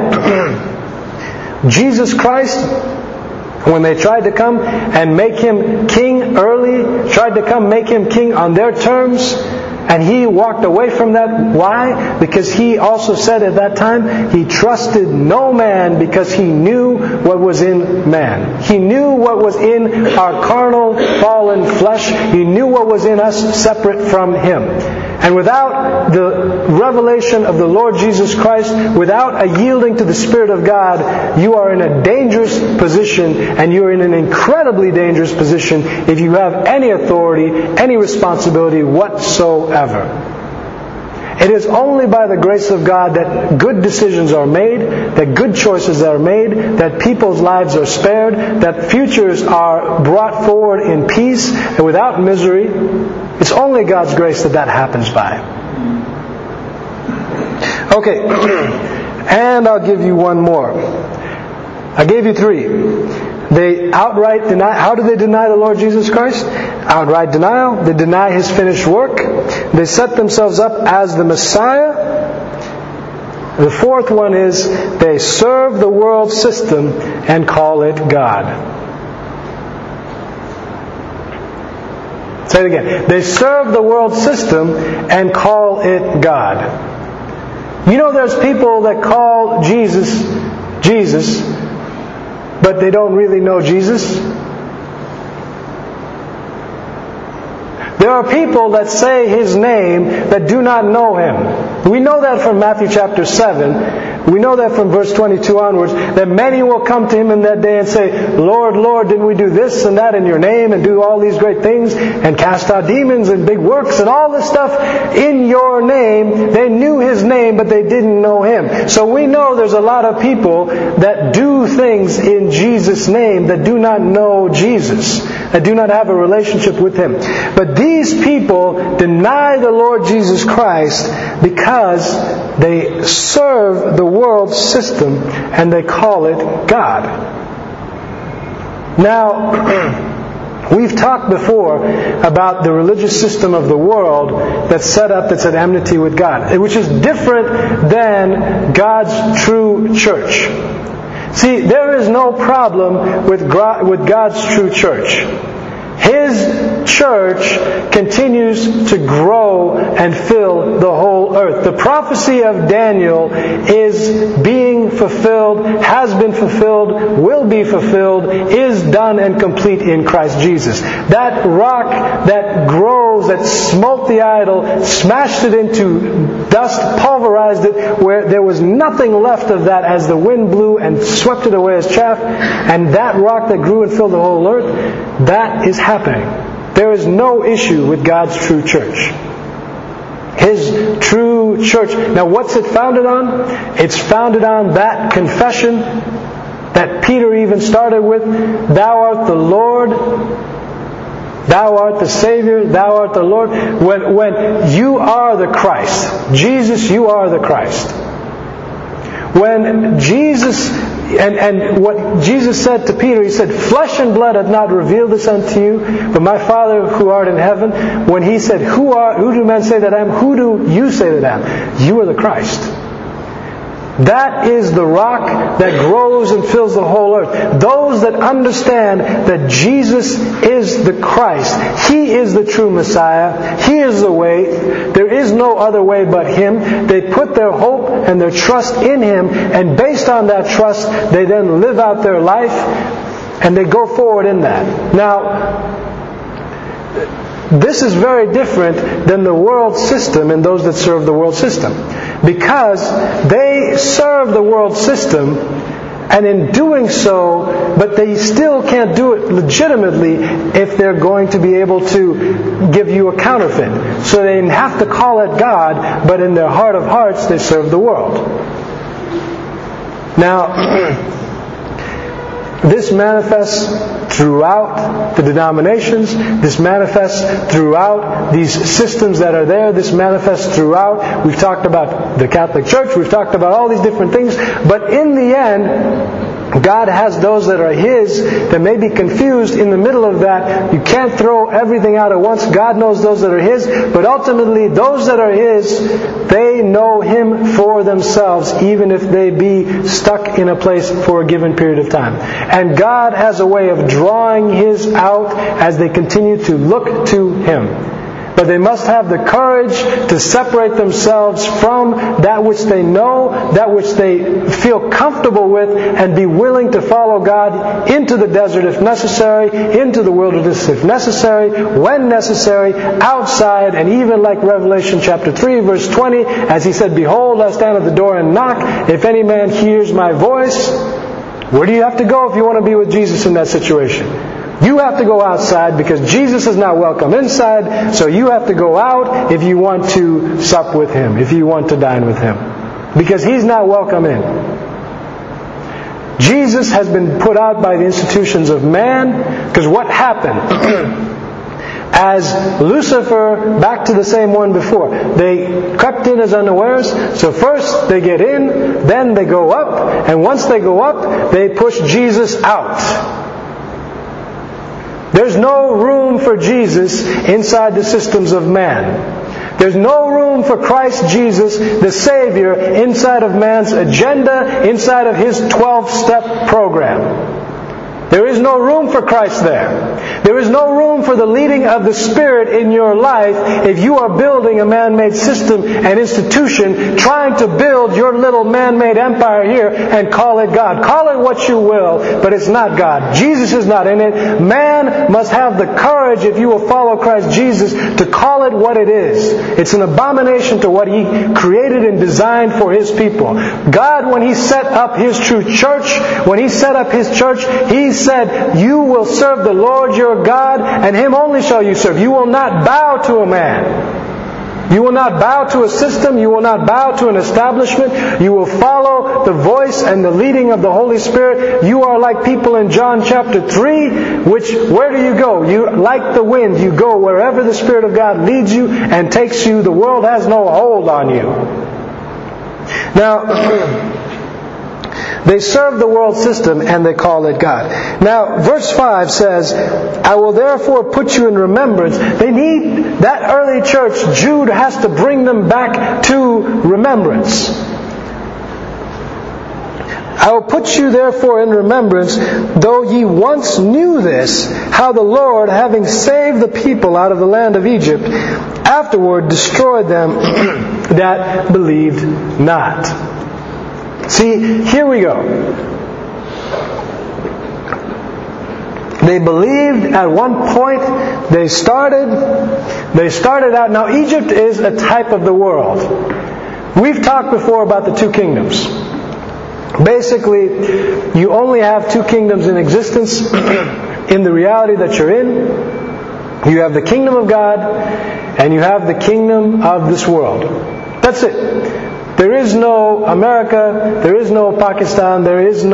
[SPEAKER 1] man. Jesus Christ, when they tried to come and make Him king early, tried to come make Him king on their terms, and He walked away from that. Why? Because He also said at that time, He trusted no man because He knew what was in man. He knew what was in our carnal, fallen flesh. He knew what was in us separate from Him. And without the revelation of the Lord Jesus Christ, without a yielding to the Spirit of God, you are in a dangerous position, and you are in an incredibly dangerous position if you have any authority, any responsibility whatsoever. It is only by the grace of God that good decisions are made, that good choices are made, that people's lives are spared, that futures are brought forward in peace and without misery. It's only God's grace that happens by. Okay, and I'll give you one more. I gave you three. They outright deny. How do they deny the Lord Jesus Christ? Outright denial. They deny His finished work. They set themselves up as the Messiah. The fourth one is they serve the world system and call it God. Say it again. They serve the world system and call it God. You know, there's people that call Jesus, Jesus, but they don't really know Jesus. There are people that say His name that do not know Him. We know that from Matthew chapter 7. We know that from verse 22 onwards, that many will come to Him in that day and say, Lord, Lord, didn't we do this and that in Your name and do all these great things and cast out demons and big works and all this stuff in Your name? They knew His name, but they didn't know Him. So we know there's a lot of people that do things in Jesus' name that do not know Jesus, that do not have a relationship with Him. But these people deny the Lord Jesus Christ because they serve the world system and they call it God. Now, we've talked before about the religious system of the world that's set up, that's at enmity with God, which is different than God's true church. See, there is no problem with God's true church. His church continues to grow and fill the whole earth. The prophecy of Daniel is being fulfilled, has been fulfilled, will be fulfilled, is done and complete in Christ Jesus. That rock that grows, that smote the idol, smashed it into dust, pulverized it, where there was nothing left of that as the wind blew and swept it away as chaff, and that rock that grew and filled the whole earth, that is happening. There is no issue with God's true church. His true church. Now what's it founded on? It's founded on that confession that Peter even started with. Thou art the Lord. Thou art the Savior. Thou art the Lord. When you are the Christ. Jesus, you are the Christ. When Jesus, and what Jesus said to Peter, He said, flesh and blood hath not revealed this unto you, but my Father who art in heaven. When He said, who do men say that I am? Who do you say that I am? You are the Christ. That is the rock that grows and fills the whole earth. Those that understand that Jesus is the Christ. He is the true Messiah. He is the way. There is no other way but Him. They put their hope and their trust in Him, and based on that trust, they then live out their life, and they go forward in that. Now, this is very different than the world system and those that serve the world system. Because they serve the world system, and in doing so, but they still can't do it legitimately if they're going to be able to give you a counterfeit. So they have to call it God, but in their heart of hearts they serve the world. Now, this manifests throughout the denominations. This manifests throughout these systems that are there. This manifests throughout. We've talked about the Catholic Church. We've talked about all these different things. But in the end, God has those that are His that may be confused in the middle of that. You can't throw everything out at once. God knows those that are His. But ultimately, those that are His, they know Him for themselves, even if they be stuck in a place for a given period of time. And God has a way of drawing His out as they continue to look to Him. But they must have the courage to separate themselves from that which they know, that which they feel comfortable with, and be willing to follow God into the desert if necessary, into the wilderness if necessary, when necessary, outside, and even like Revelation chapter 3 verse 20, as He said, "Behold, I stand at the door and knock. If any man hears my voice," where do you have to go if you want to be with Jesus in that situation? You have to go outside because Jesus is not welcome inside, so you have to go out if you want to sup with Him, if you want to dine with Him. Because He's not welcome in. Jesus has been put out by the institutions of man, because what happened? As Lucifer, back to the same one before, they crept in as unawares, so first they get in, then they go up, and once they go up, they push Jesus out. There's no room for Jesus inside the systems of man. There's no room for Christ Jesus, the Savior, inside of man's agenda, inside of His 12-step program. There is no room for Christ there. There is no room for the leading of the Spirit in your life if you are building a man-made system and institution, trying to build your little man-made empire here and call it God. Call it what you will, but it's not God. Jesus is not in it. Man must have the courage, if you will follow Christ Jesus, to call it what it is. It's an abomination to what He created and designed for His people. God, when He set up His true church, when He set up His church, He said, "You will serve the Lord your God, and Him only shall you serve." You will not bow to a man. You will not bow to a system. You will not bow to an establishment. You will follow the voice and the leading of the Holy Spirit. You are like people in John chapter 3, where do you go? You, like the wind, you go wherever the Spirit of God leads you and takes you. The world has no hold on you. Now, they serve the world system and they call it God. Now, verse 5 says, "I will therefore put you in remembrance." They need, that early church, Jude has to bring them back to remembrance. "I will put you therefore in remembrance, though ye once knew this, how the Lord, having saved the people out of the land of Egypt, afterward destroyed them that believed not." See, here we go. They believed at one point. They started out. Now, Egypt is a type of the world. We've talked before about the two kingdoms. Basically, you only have two kingdoms in existence in the reality that you're in. You have the kingdom of God and you have the kingdom of this world. That's it. There is no America, there is no Pakistan, there is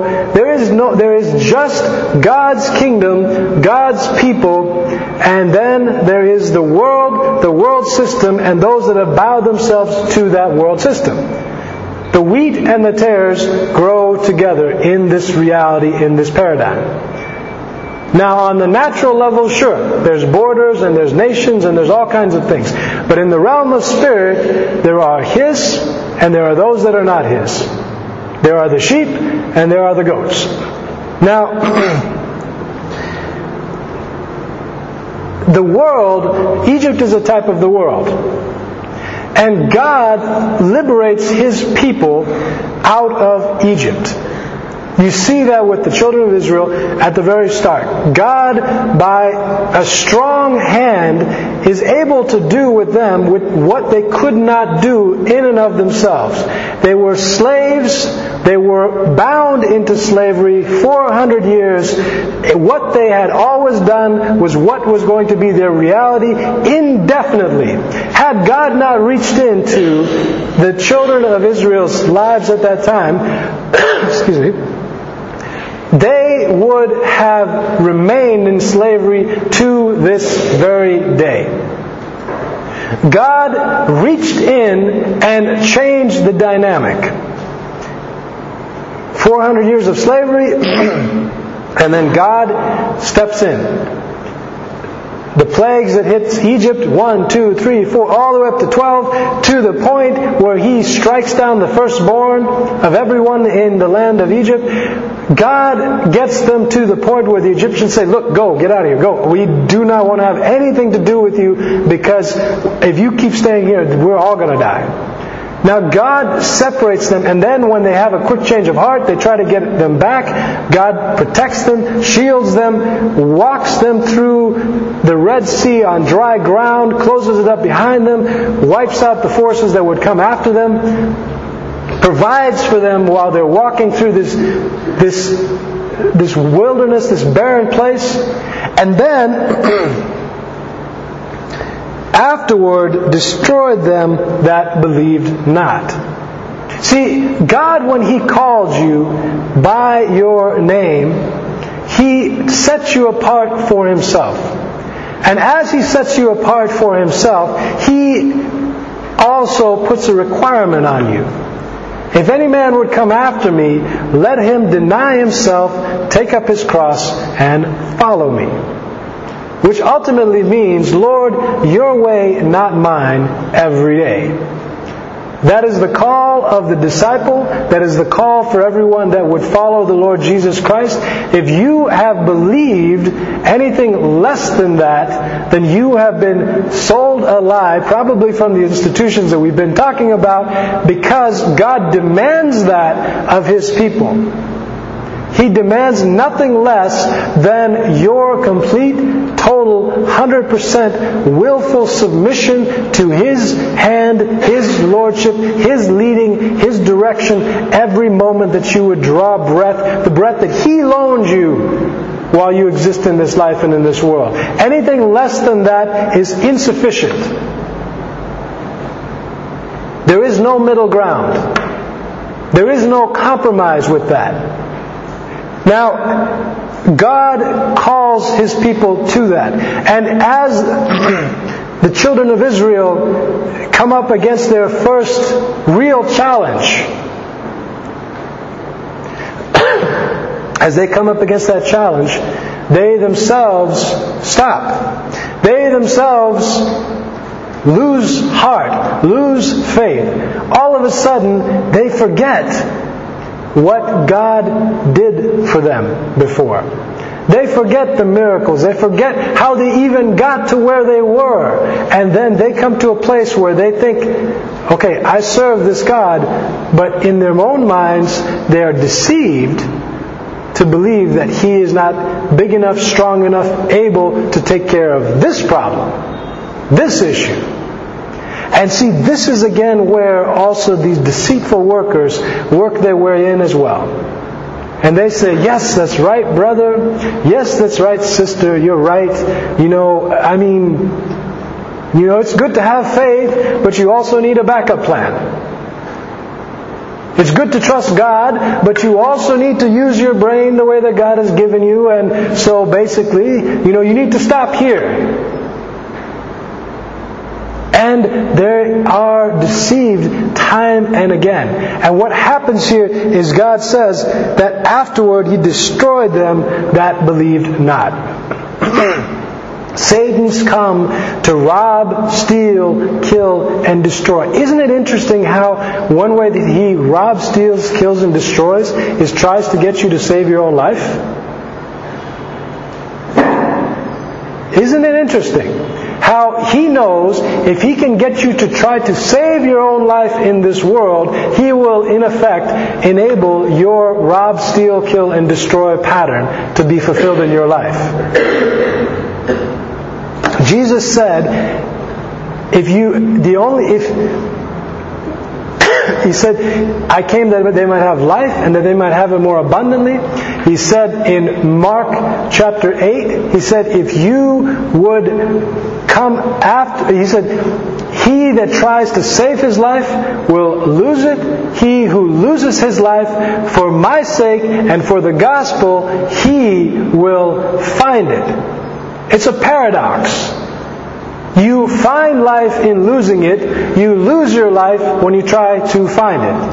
[SPEAKER 1] just God's kingdom, God's people, and then there is the world system, and those that have bowed themselves to that world system. The wheat and the tares grow together in this reality, in this paradigm. Now, on the natural level, sure, there's borders and there's nations and there's all kinds of things. But in the realm of spirit, there are His and there are those that are not His. There are the sheep and there are the goats. Now, the world, Egypt is a type of the world. And God liberates His people out of Egypt. You see that with the children of Israel at the very start. God, by a strong hand, is able to do with them with what they could not do in and of themselves. They were slaves. They were bound into slavery 400 years. What they had always done was what was going to be their reality indefinitely. Had God not reached into the children of Israel's lives at that time, excuse me, they would have remained in slavery to this very day. God reached in and changed the dynamic. 400 years of slavery, and then God steps in. The plagues that hits Egypt, 1, 2, 3, 4, all the way up to 12, to the point where He strikes down the firstborn of everyone in the land of Egypt. God gets them to the point where the Egyptians say, look, go, get out of here, go. We do not want to have anything to do with you, because if you keep staying here, we're all going to die. Now God separates them, and then when they have a quick change of heart, they try to get them back. God protects them, shields them, walks them through the Red Sea on dry ground, closes it up behind them, wipes out the forces that would come after them, provides for them while they're walking through this wilderness, this barren place, and then afterward destroyed them that believed not. See, God, when He called you by your name, He sets you apart for Himself. And as He sets you apart for Himself, He also puts a requirement on you. If any man would come after me, let him deny himself, take up his cross, and follow me. Which ultimately means, Lord, your way, not mine, every day. That is the call of the disciple. That is the call for everyone that would follow the Lord Jesus Christ. If you have believed anything less than that, then you have been sold a lie, probably from the institutions that we've been talking about, because God demands that of His people. He demands nothing less than your complete, total, 100% willful submission to His hand, His lordship, His leading, His direction every moment that you would draw breath, the breath that He loaned you while you exist in this life and in this world. Anything less than that is insufficient. There is no middle ground. There is no compromise with that. Now, God calls His people to that. And as the children of Israel come up against their first real challenge, as they come up against that challenge, they themselves stop. They themselves lose heart, lose faith. All of a sudden, they forget what God did for them before. They forget the miracles. They forget how they even got to where they were. And then they come to a place where they think, okay, I serve this God, but in their own minds, they are deceived to believe that He is not big enough, strong enough, able to take care of this problem, this issue. And see, this is again where also these deceitful workers work their way in as well. And they say, yes, that's right, brother. Yes, that's right, sister. You're right. It's good to have faith, but you also need a backup plan. It's good to trust God, but you also need to use your brain the way that God has given you. And so basically, you need to stop here. And they are deceived time and again. And what happens here is God says that afterward He destroyed them that believed not. Satan's come to rob, steal, kill, and destroy. Isn't it interesting how one way that he robs, steals, kills, and destroys is tries to get you to save your own life? Isn't it interesting how he knows if he can get you to try to save your own life in this world, he will in effect enable your rob, steal, kill, and destroy pattern to be fulfilled in your life. Jesus said, He said, I came that they might have life and that they might have it more abundantly. He said in Mark chapter 8, He said, if you would come after, He said, he that tries to save his life will lose it. He who loses his life for my sake and for the gospel, he will find it. It's a paradox. You find life in losing it. You lose your life when you try to find it.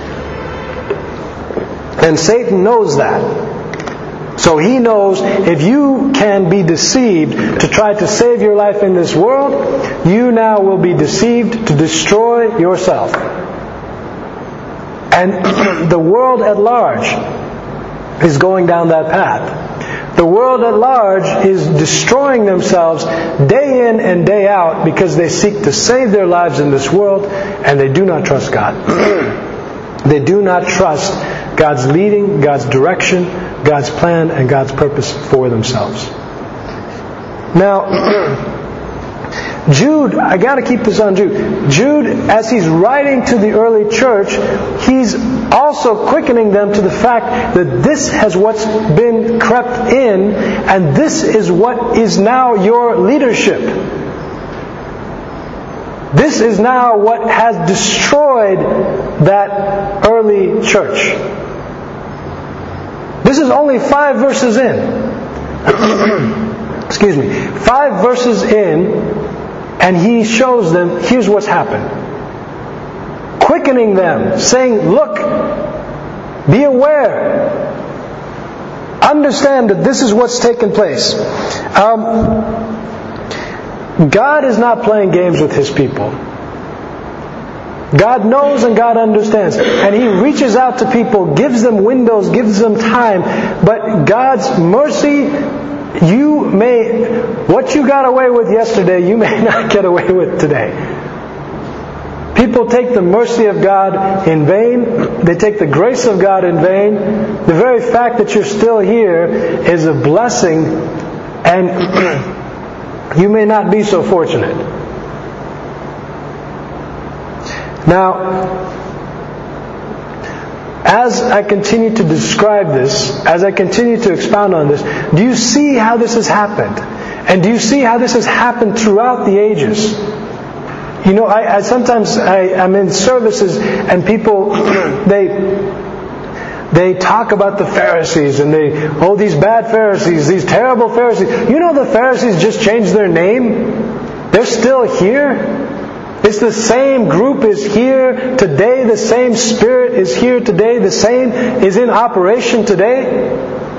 [SPEAKER 1] And Satan knows that. So he knows if you can be deceived to try to save your life in this world, you now will be deceived to destroy yourself. And the world at large is going down that path. The world at large is destroying themselves day in and day out because they seek to save their lives in this world and they do not trust God. They do not trust God's leading, God's direction, God's plan, and God's purpose for themselves. Now, Jude, I got to keep this on Jude. Jude, as he's writing to the early church, he's also quickening them to the fact that this has what's been crept in, and this is what is now your leadership. This is now what has destroyed that early church. This is only 5 verses in. Excuse me. 5 verses in. And he shows them, here's what's happened. Quickening them, saying, look, be aware. Understand that this is what's taken place. God is not playing games with His people. God knows and God understands. And He reaches out to people, gives them windows, gives them time. But God's mercy, what you got away with yesterday, you may not get away with today. People take the mercy of God in vain. They take the grace of God in vain. The very fact that you're still here is a blessing, and you may not be so fortunate. Now, as I continue to describe this, as I continue to expound on this, do you see how this has happened? And do you see how this has happened throughout the ages? You know, I'm in services and people, they talk about the Pharisees and these bad Pharisees, these terrible Pharisees. You know the Pharisees just changed their name? They're still here. It's the same group is here today. The same spirit is here today. The same is in operation today.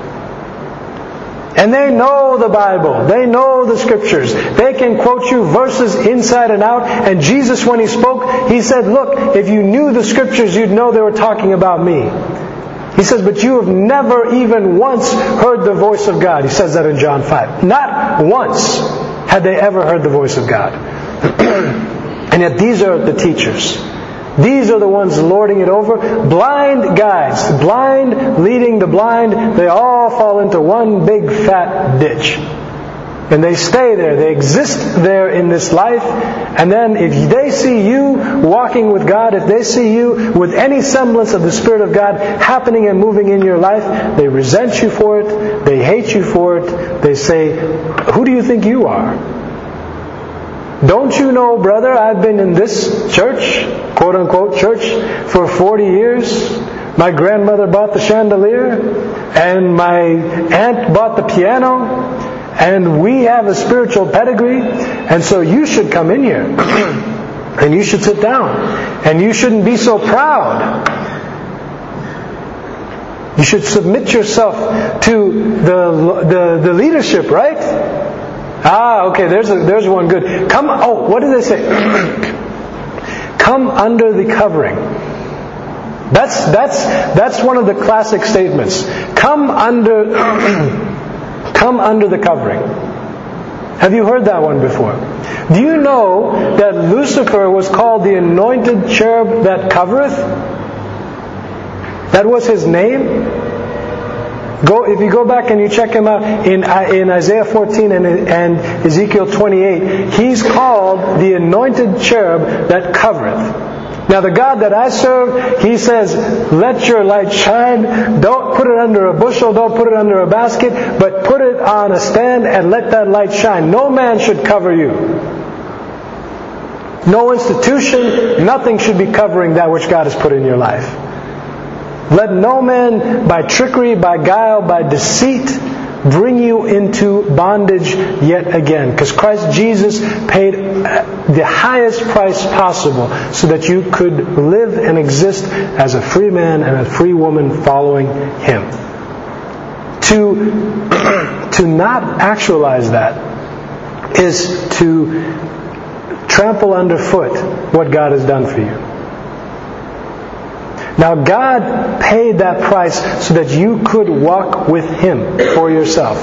[SPEAKER 1] And they know the Bible. They know the Scriptures. They can quote you verses inside and out. And Jesus, when He spoke, He said, look, if you knew the Scriptures, you'd know they were talking about me. He says, but you have never even once heard the voice of God. He says that in John 5. Not once had they ever heard the voice of God. And yet these are the teachers. These are the ones lording it over. Blind guides. Blind leading the blind. They all fall into one big fat ditch. And they stay there. They exist there in this life. And then if they see you walking with God, if they see you with any semblance of the Spirit of God happening and moving in your life, they resent you for it. They hate you for it. They say, who do you think you are? Don't you know, brother, I've been in this church, quote-unquote church, for 40 years. My grandmother bought the chandelier, and my aunt bought the piano, and we have a spiritual pedigree, and so you should come in here, and you should sit down, and you shouldn't be so proud. You should submit yourself to the leadership, right? Okay, there's one good. What did they say? Come under the covering. That's one of the classic statements. Come under the covering. Have you heard that one before? Do you know that Lucifer was called the anointed cherub that covereth? That was his name. If you go back and you check him out in Isaiah 14 and Ezekiel 28, he's called the anointed cherub that covereth. Now the God that I serve, He says, let your light shine. Don't put it under a bushel, don't put it under a basket, but put it on a stand and let that light shine. No man should cover you. No institution, nothing should be covering that which God has put in your life. Let no man by trickery, by guile, by deceit bring you into bondage yet again. Because Christ Jesus paid the highest price possible so that you could live and exist as a free man and a free woman following Him. To not actualize that is to trample underfoot what God has done for you. Now God paid that price so that you could walk with Him for yourself.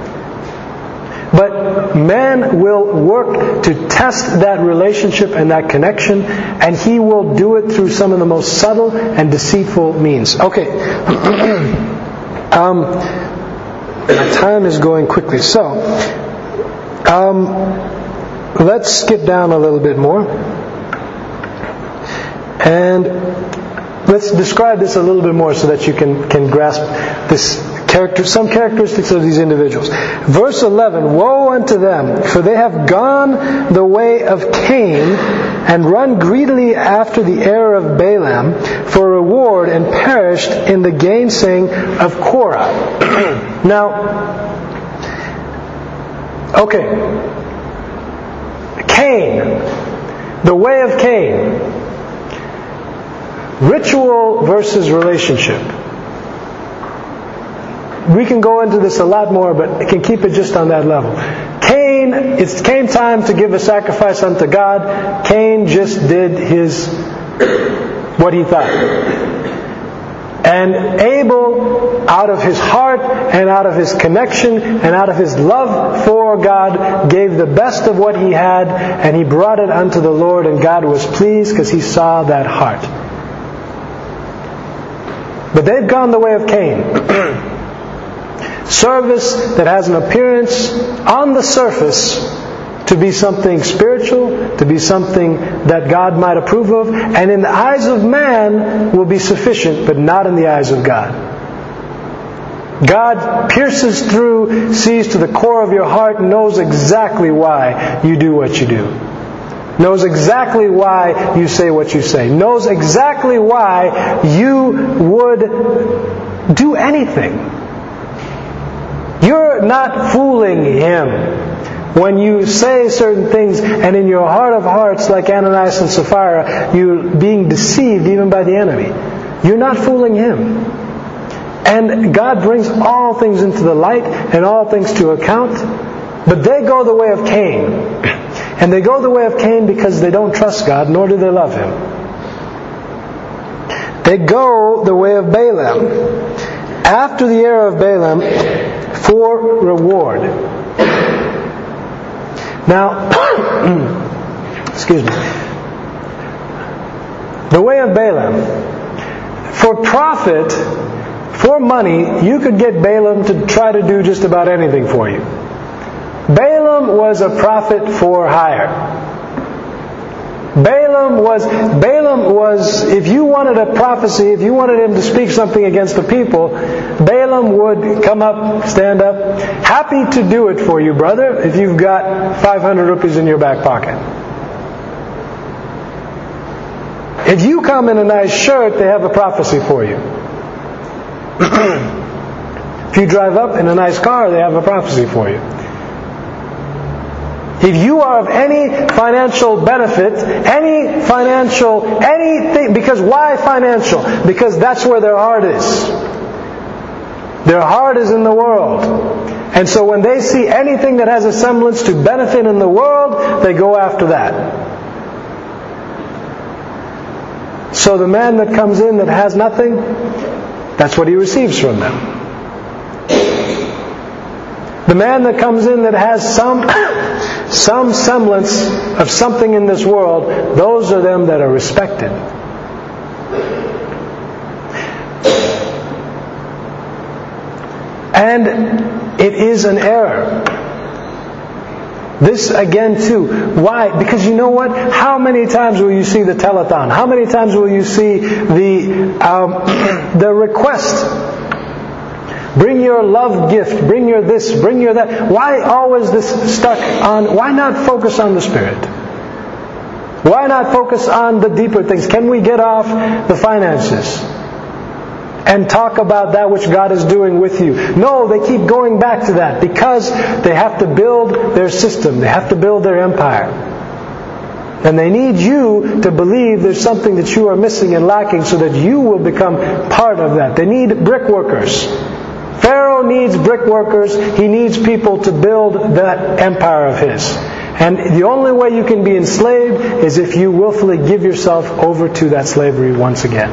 [SPEAKER 1] But man will work to test that relationship and that connection, and he will do it through some of the most subtle and deceitful means. Okay. My time is going quickly. So, let's skip down a little bit more. And let's describe this a little bit more so that you can grasp some characteristics of these individuals. Verse 11, woe unto them, for they have gone the way of Cain, and run greedily after the error of Balaam for reward, and perished in the gainsaying of Korah. Now, okay, Cain, the way of Cain. Ritual versus relationship. We can go into this a lot more, but I can keep it just on that level. Cain, it's came time to give a sacrifice unto God. Cain just did what he thought. And Abel, out of his heart and out of his connection and out of his love for God, gave the best of what he had, and he brought it unto the Lord, and God was pleased because He saw that heart. But they've gone the way of Cain. Service that has an appearance on the surface to be something spiritual, to be something that God might approve of, and in the eyes of man will be sufficient, but not in the eyes of God. God pierces through, sees to the core of your heart, and knows exactly why you do what you do. Knows exactly why you say what you say. Knows exactly why you would do anything. You're not fooling Him when you say certain things, and in your heart of hearts, like Ananias and Sapphira, you're being deceived even by the enemy. You're not fooling Him. And God brings all things into the light and all things to account. But they go the way of Cain. And they go the way of Cain because they don't trust God, nor do they love Him. They go the way of Balaam, after the error of Balaam, for reward. Now, excuse me. The way of Balaam. For profit, for money, you could get Balaam to try to do just about anything for you. Balaam was a prophet for hire. Balaam was, if you wanted a prophecy, if you wanted him to speak something against the people, Balaam would come up, stand up, happy to do it for you, brother, if you've got 500 rupees in your back pocket. If you come in a nice shirt, they have a prophecy for you. If you drive up in a nice car, they have a prophecy for you. If you are of any financial benefit, anything, because why financial? Because that's where their heart is. Their heart is in the world. And so when they see anything that has a semblance to benefit in the world, they go after that. So the man that comes in that has nothing, that's what he receives from them. The man that comes in that has some semblance of something in this world, those are them that are respected. And it is an error. This again too. Why? Because you know what? How many times will you see the telethon? How many times will you see the request? Bring your love gift. Bring your this. Bring your that. Why always this stuck on? Why not focus on the Spirit? Why not focus on the deeper things? Can we get off the finances and talk about that which God is doing with you? No, they keep going back to that because they have to build their system. They have to build their empire. And they need you to believe there's something that you are missing and lacking so that you will become part of that. They need brick workers. Pharaoh needs brick workers. He needs people to build that empire of his. And the only way you can be enslaved is if you willfully give yourself over to that slavery once again.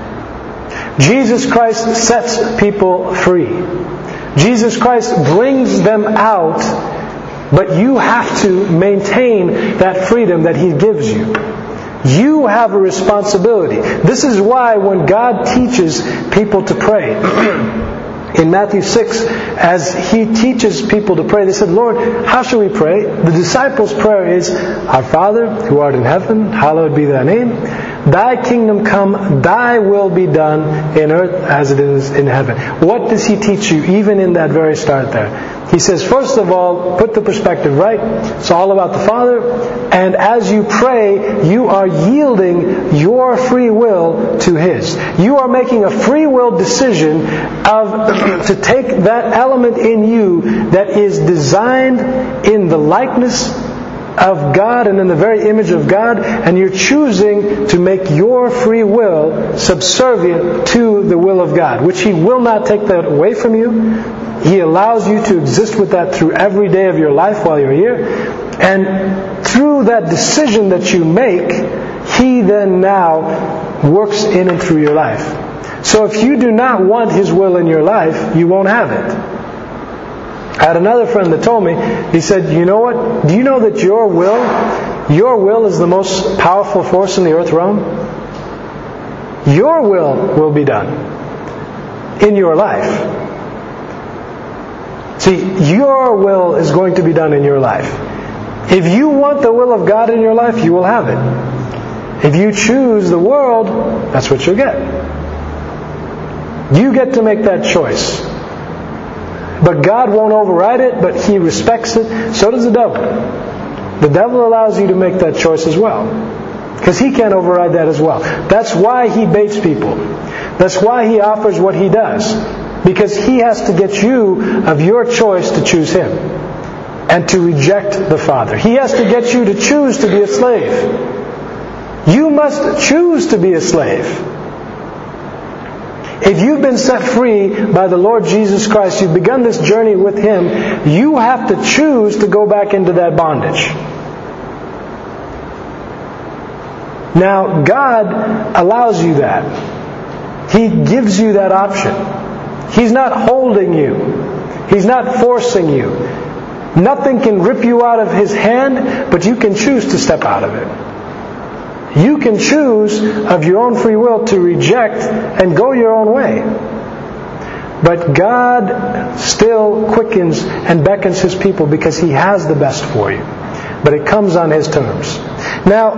[SPEAKER 1] Jesus Christ sets people free. Jesus Christ brings them out, but you have to maintain that freedom that He gives you. You have a responsibility. This is why when God teaches people to pray, in Matthew 6, as He teaches people to pray, they said, Lord, how shall we pray? The disciples' prayer is, Our Father, who art in heaven, hallowed be Thy name. Thy kingdom come, Thy will be done in earth as it is in heaven. What does He teach you even in that very start there? He says, first of all, put the perspective right. It's all about the Father. And as you pray, you are yielding your free will to His. You are making a free will decision to take that element in you that is designed in the likeness of God and in the very image of God, and you're choosing to make your free will subservient to the will of God, which He will not take that away from you. He allows you to exist with that through every day of your life while you're here. And through that decision that you make, He then now works in and through your life. So if you do not want His will in your life, you won't have it. I had another friend that told me, he said, you know what? Do you know that your will is the most powerful force in the earth realm? Your will be done in your life. See, your will is going to be done in your life. If you want the will of God in your life, you will have it. If you choose the world, that's what you'll get. You get to make that choice. But God won't override it, but He respects it. So does the devil. The devil allows you to make that choice as well. Because he can't override that as well. That's why he baits people. That's why he offers what he does. Because he has to get you of your choice to choose him. And to reject the Father. He has to get you to choose to be a slave. You must choose to be a slave. If you've been set free by the Lord Jesus Christ, you've begun this journey with Him, you have to choose to go back into that bondage. Now, God allows you that. He gives you that option. He's not holding you. He's not forcing you. Nothing can rip you out of His hand, but you can choose to step out of it. You can choose of your own free will to reject and go your own way. But God still quickens and beckons His people because He has the best for you. But it comes on His terms. Now,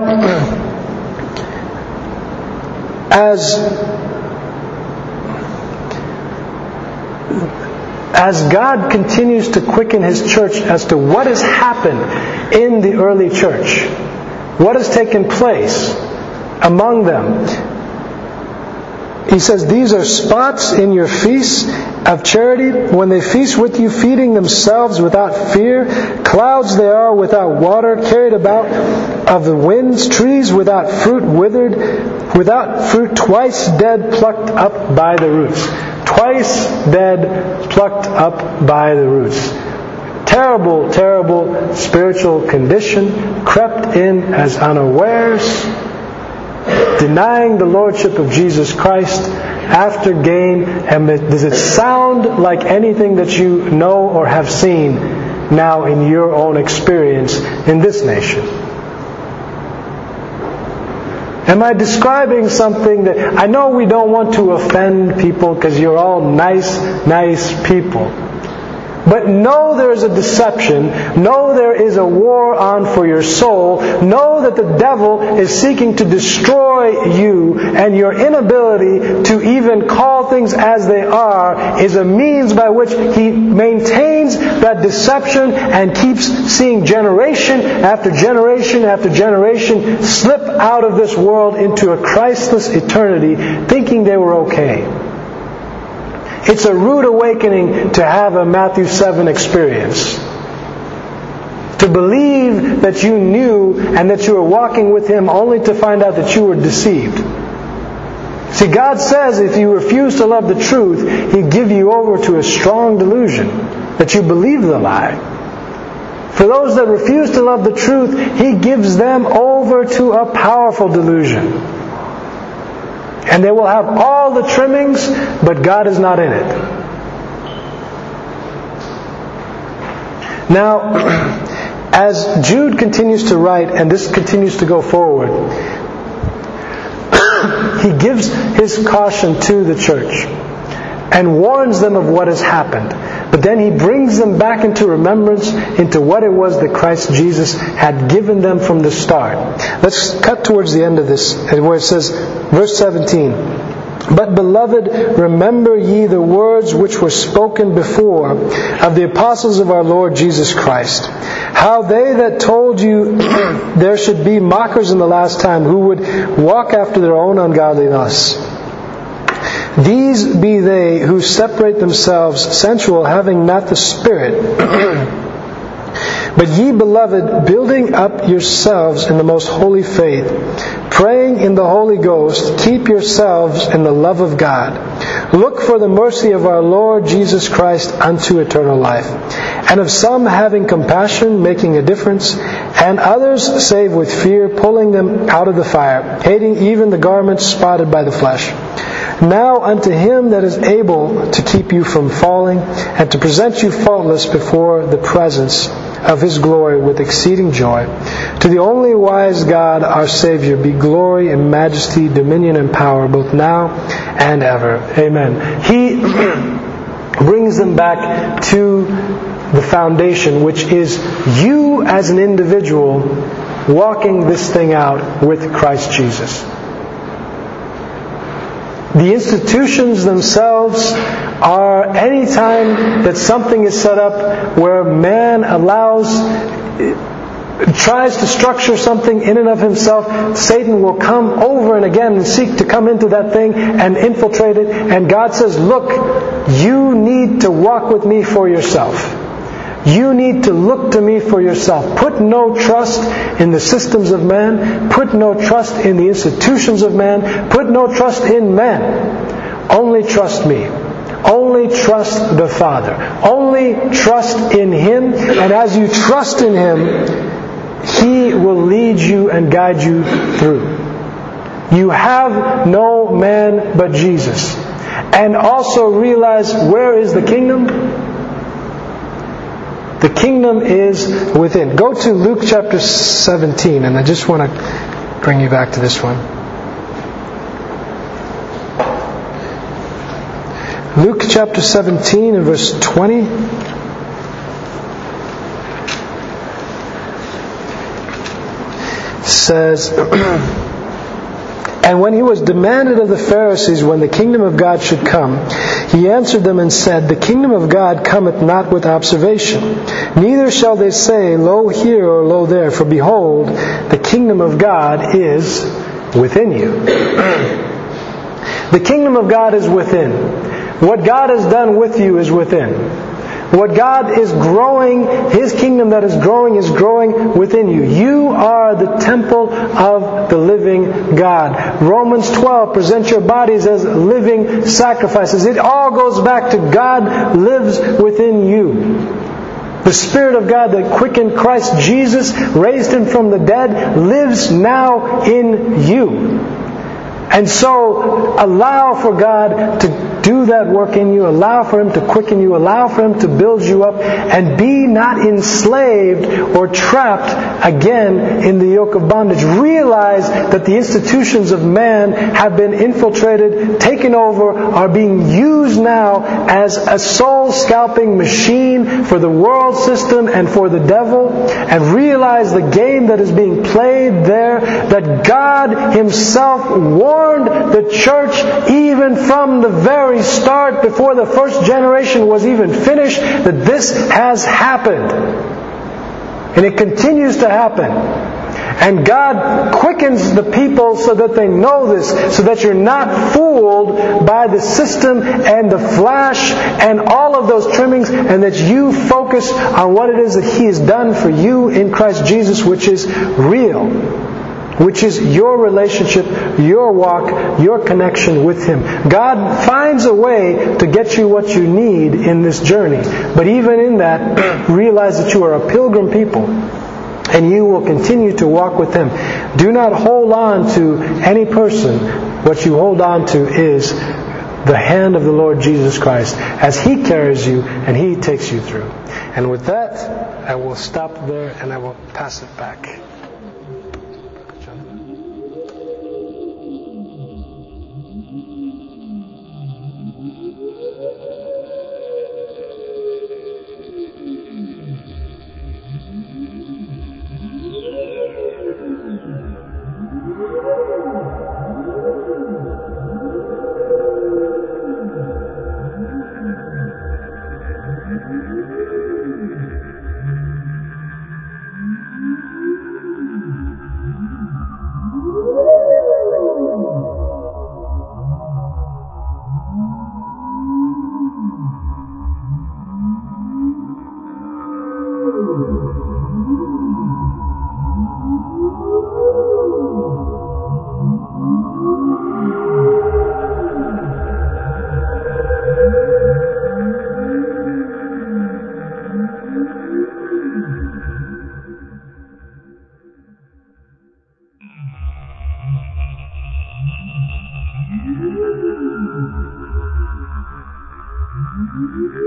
[SPEAKER 1] as God continues to quicken His church as to what has happened in the early church, what has taken place among them, He says, these are spots in your feasts of charity, when they feast with you, feeding themselves without fear. Clouds they are without water, carried about of the winds. Trees without fruit, withered, without fruit, twice dead, plucked up by the roots. Twice dead, plucked up by the roots. Terrible, terrible spiritual condition, crept in as unawares, denying the Lordship of Jesus Christ after gain. And does it sound like anything that you know or have seen now in your own experience in this nation? Am I describing something that... I know we don't want to offend people because you're all nice people. But know there is a deception. Know there is a war on for your soul. Know that the devil is seeking to destroy you, and your inability to even call things as they are is a means by which he maintains that deception and keeps seeing generation after generation after generation slip out of this world into a Christless eternity, thinking they were okay. It's a rude awakening to have a Matthew 7 experience. To believe that you knew and that you were walking with Him only to find out that you were deceived. See, God says if you refuse to love the truth, He'd give you over to a strong delusion, that you believe the lie. For those that refuse to love the truth, He gives them over to a powerful delusion. And they will have all the trimmings, but God is not in it. Now, as Jude continues to write, and this continues to go forward, he gives his caution to the church and warns them of what has happened. But then he brings them back into remembrance into what it was that Christ Jesus had given them from the start. Let's cut towards the end of this, where it says, verse 17, "But beloved, remember ye the words which were spoken before of the apostles of our Lord Jesus Christ, how they that told you there should be mockers in the last time, who would walk after their own ungodliness. These be they who separate themselves sensual, having not the Spirit. But ye, beloved, building up yourselves in the most holy faith, praying in the Holy Ghost, keep yourselves in the love of God. Look for the mercy of our Lord Jesus Christ unto eternal life. And of some having compassion, making a difference, and others save with fear, pulling them out of the fire, hating even the garments spotted by the flesh. Now unto Him that is able to keep you from falling, and to present you faultless before the presence of His glory with exceeding joy. To the only wise God, our Savior, be glory and majesty, dominion and power, both now and ever. Amen." He brings them back to the foundation, which is you as an individual walking this thing out with Christ Jesus. The institutions themselves are any time that something is set up where man tries to structure something in and of himself, Satan will come over and again and seek to come into that thing and infiltrate it. And God says, look, you need to walk with me for yourself. You need to look to me for yourself. Put no trust in the systems of man. Put no trust in the institutions of man. Put no trust in man. Only trust me. Only trust the Father. Only trust in Him. And as you trust in Him, He will lead you and guide you through. You have no man but Jesus. And also realize, where is the kingdom? The kingdom is within. Go to Luke chapter 17, and I just want to bring you back to this one. Luke chapter 17 and verse 20. Says, "And when He was demanded of the Pharisees when the kingdom of God should come, He answered them and said, The kingdom of God cometh not with observation. Neither shall they say, Lo here or lo there, for behold, the kingdom of God is within you." The kingdom of God is within. What God has done with you is within. What God is growing, His kingdom that is growing within you. You are the temple of the living God. Romans 12, present your bodies as living sacrifices. It all goes back to God lives within you. The Spirit of God that quickened Christ Jesus, raised Him from the dead, lives now in you. And so, allow for God to do that work in you. Allow for Him to quicken you. Allow for Him to build you up. And be not enslaved or trapped again in the yoke of bondage. Realize that the institutions of man have been infiltrated, taken over, are being used now as a soul-scalping machine for the world system and for the devil. And realize the game that is being played there, that God Himself warned the church even from the very start, before the first generation was even finished, that this has happened. And it continues to happen. And God quickens the people so that they know this, so that you're not fooled by the system and the flash and all of those trimmings, and that you focus on what it is that He has done for you in Christ Jesus, which is real. Which is your relationship, your walk, your connection with Him. God finds a way to get you what you need in this journey. But even in that, realize that you are a pilgrim people. And you will continue to walk with Him. Do not hold on to any person. What you hold on to is the hand of the Lord Jesus Christ as He carries you and He takes you through. And with that, I will stop there and I will pass it back.
[SPEAKER 2] Mm-hmm.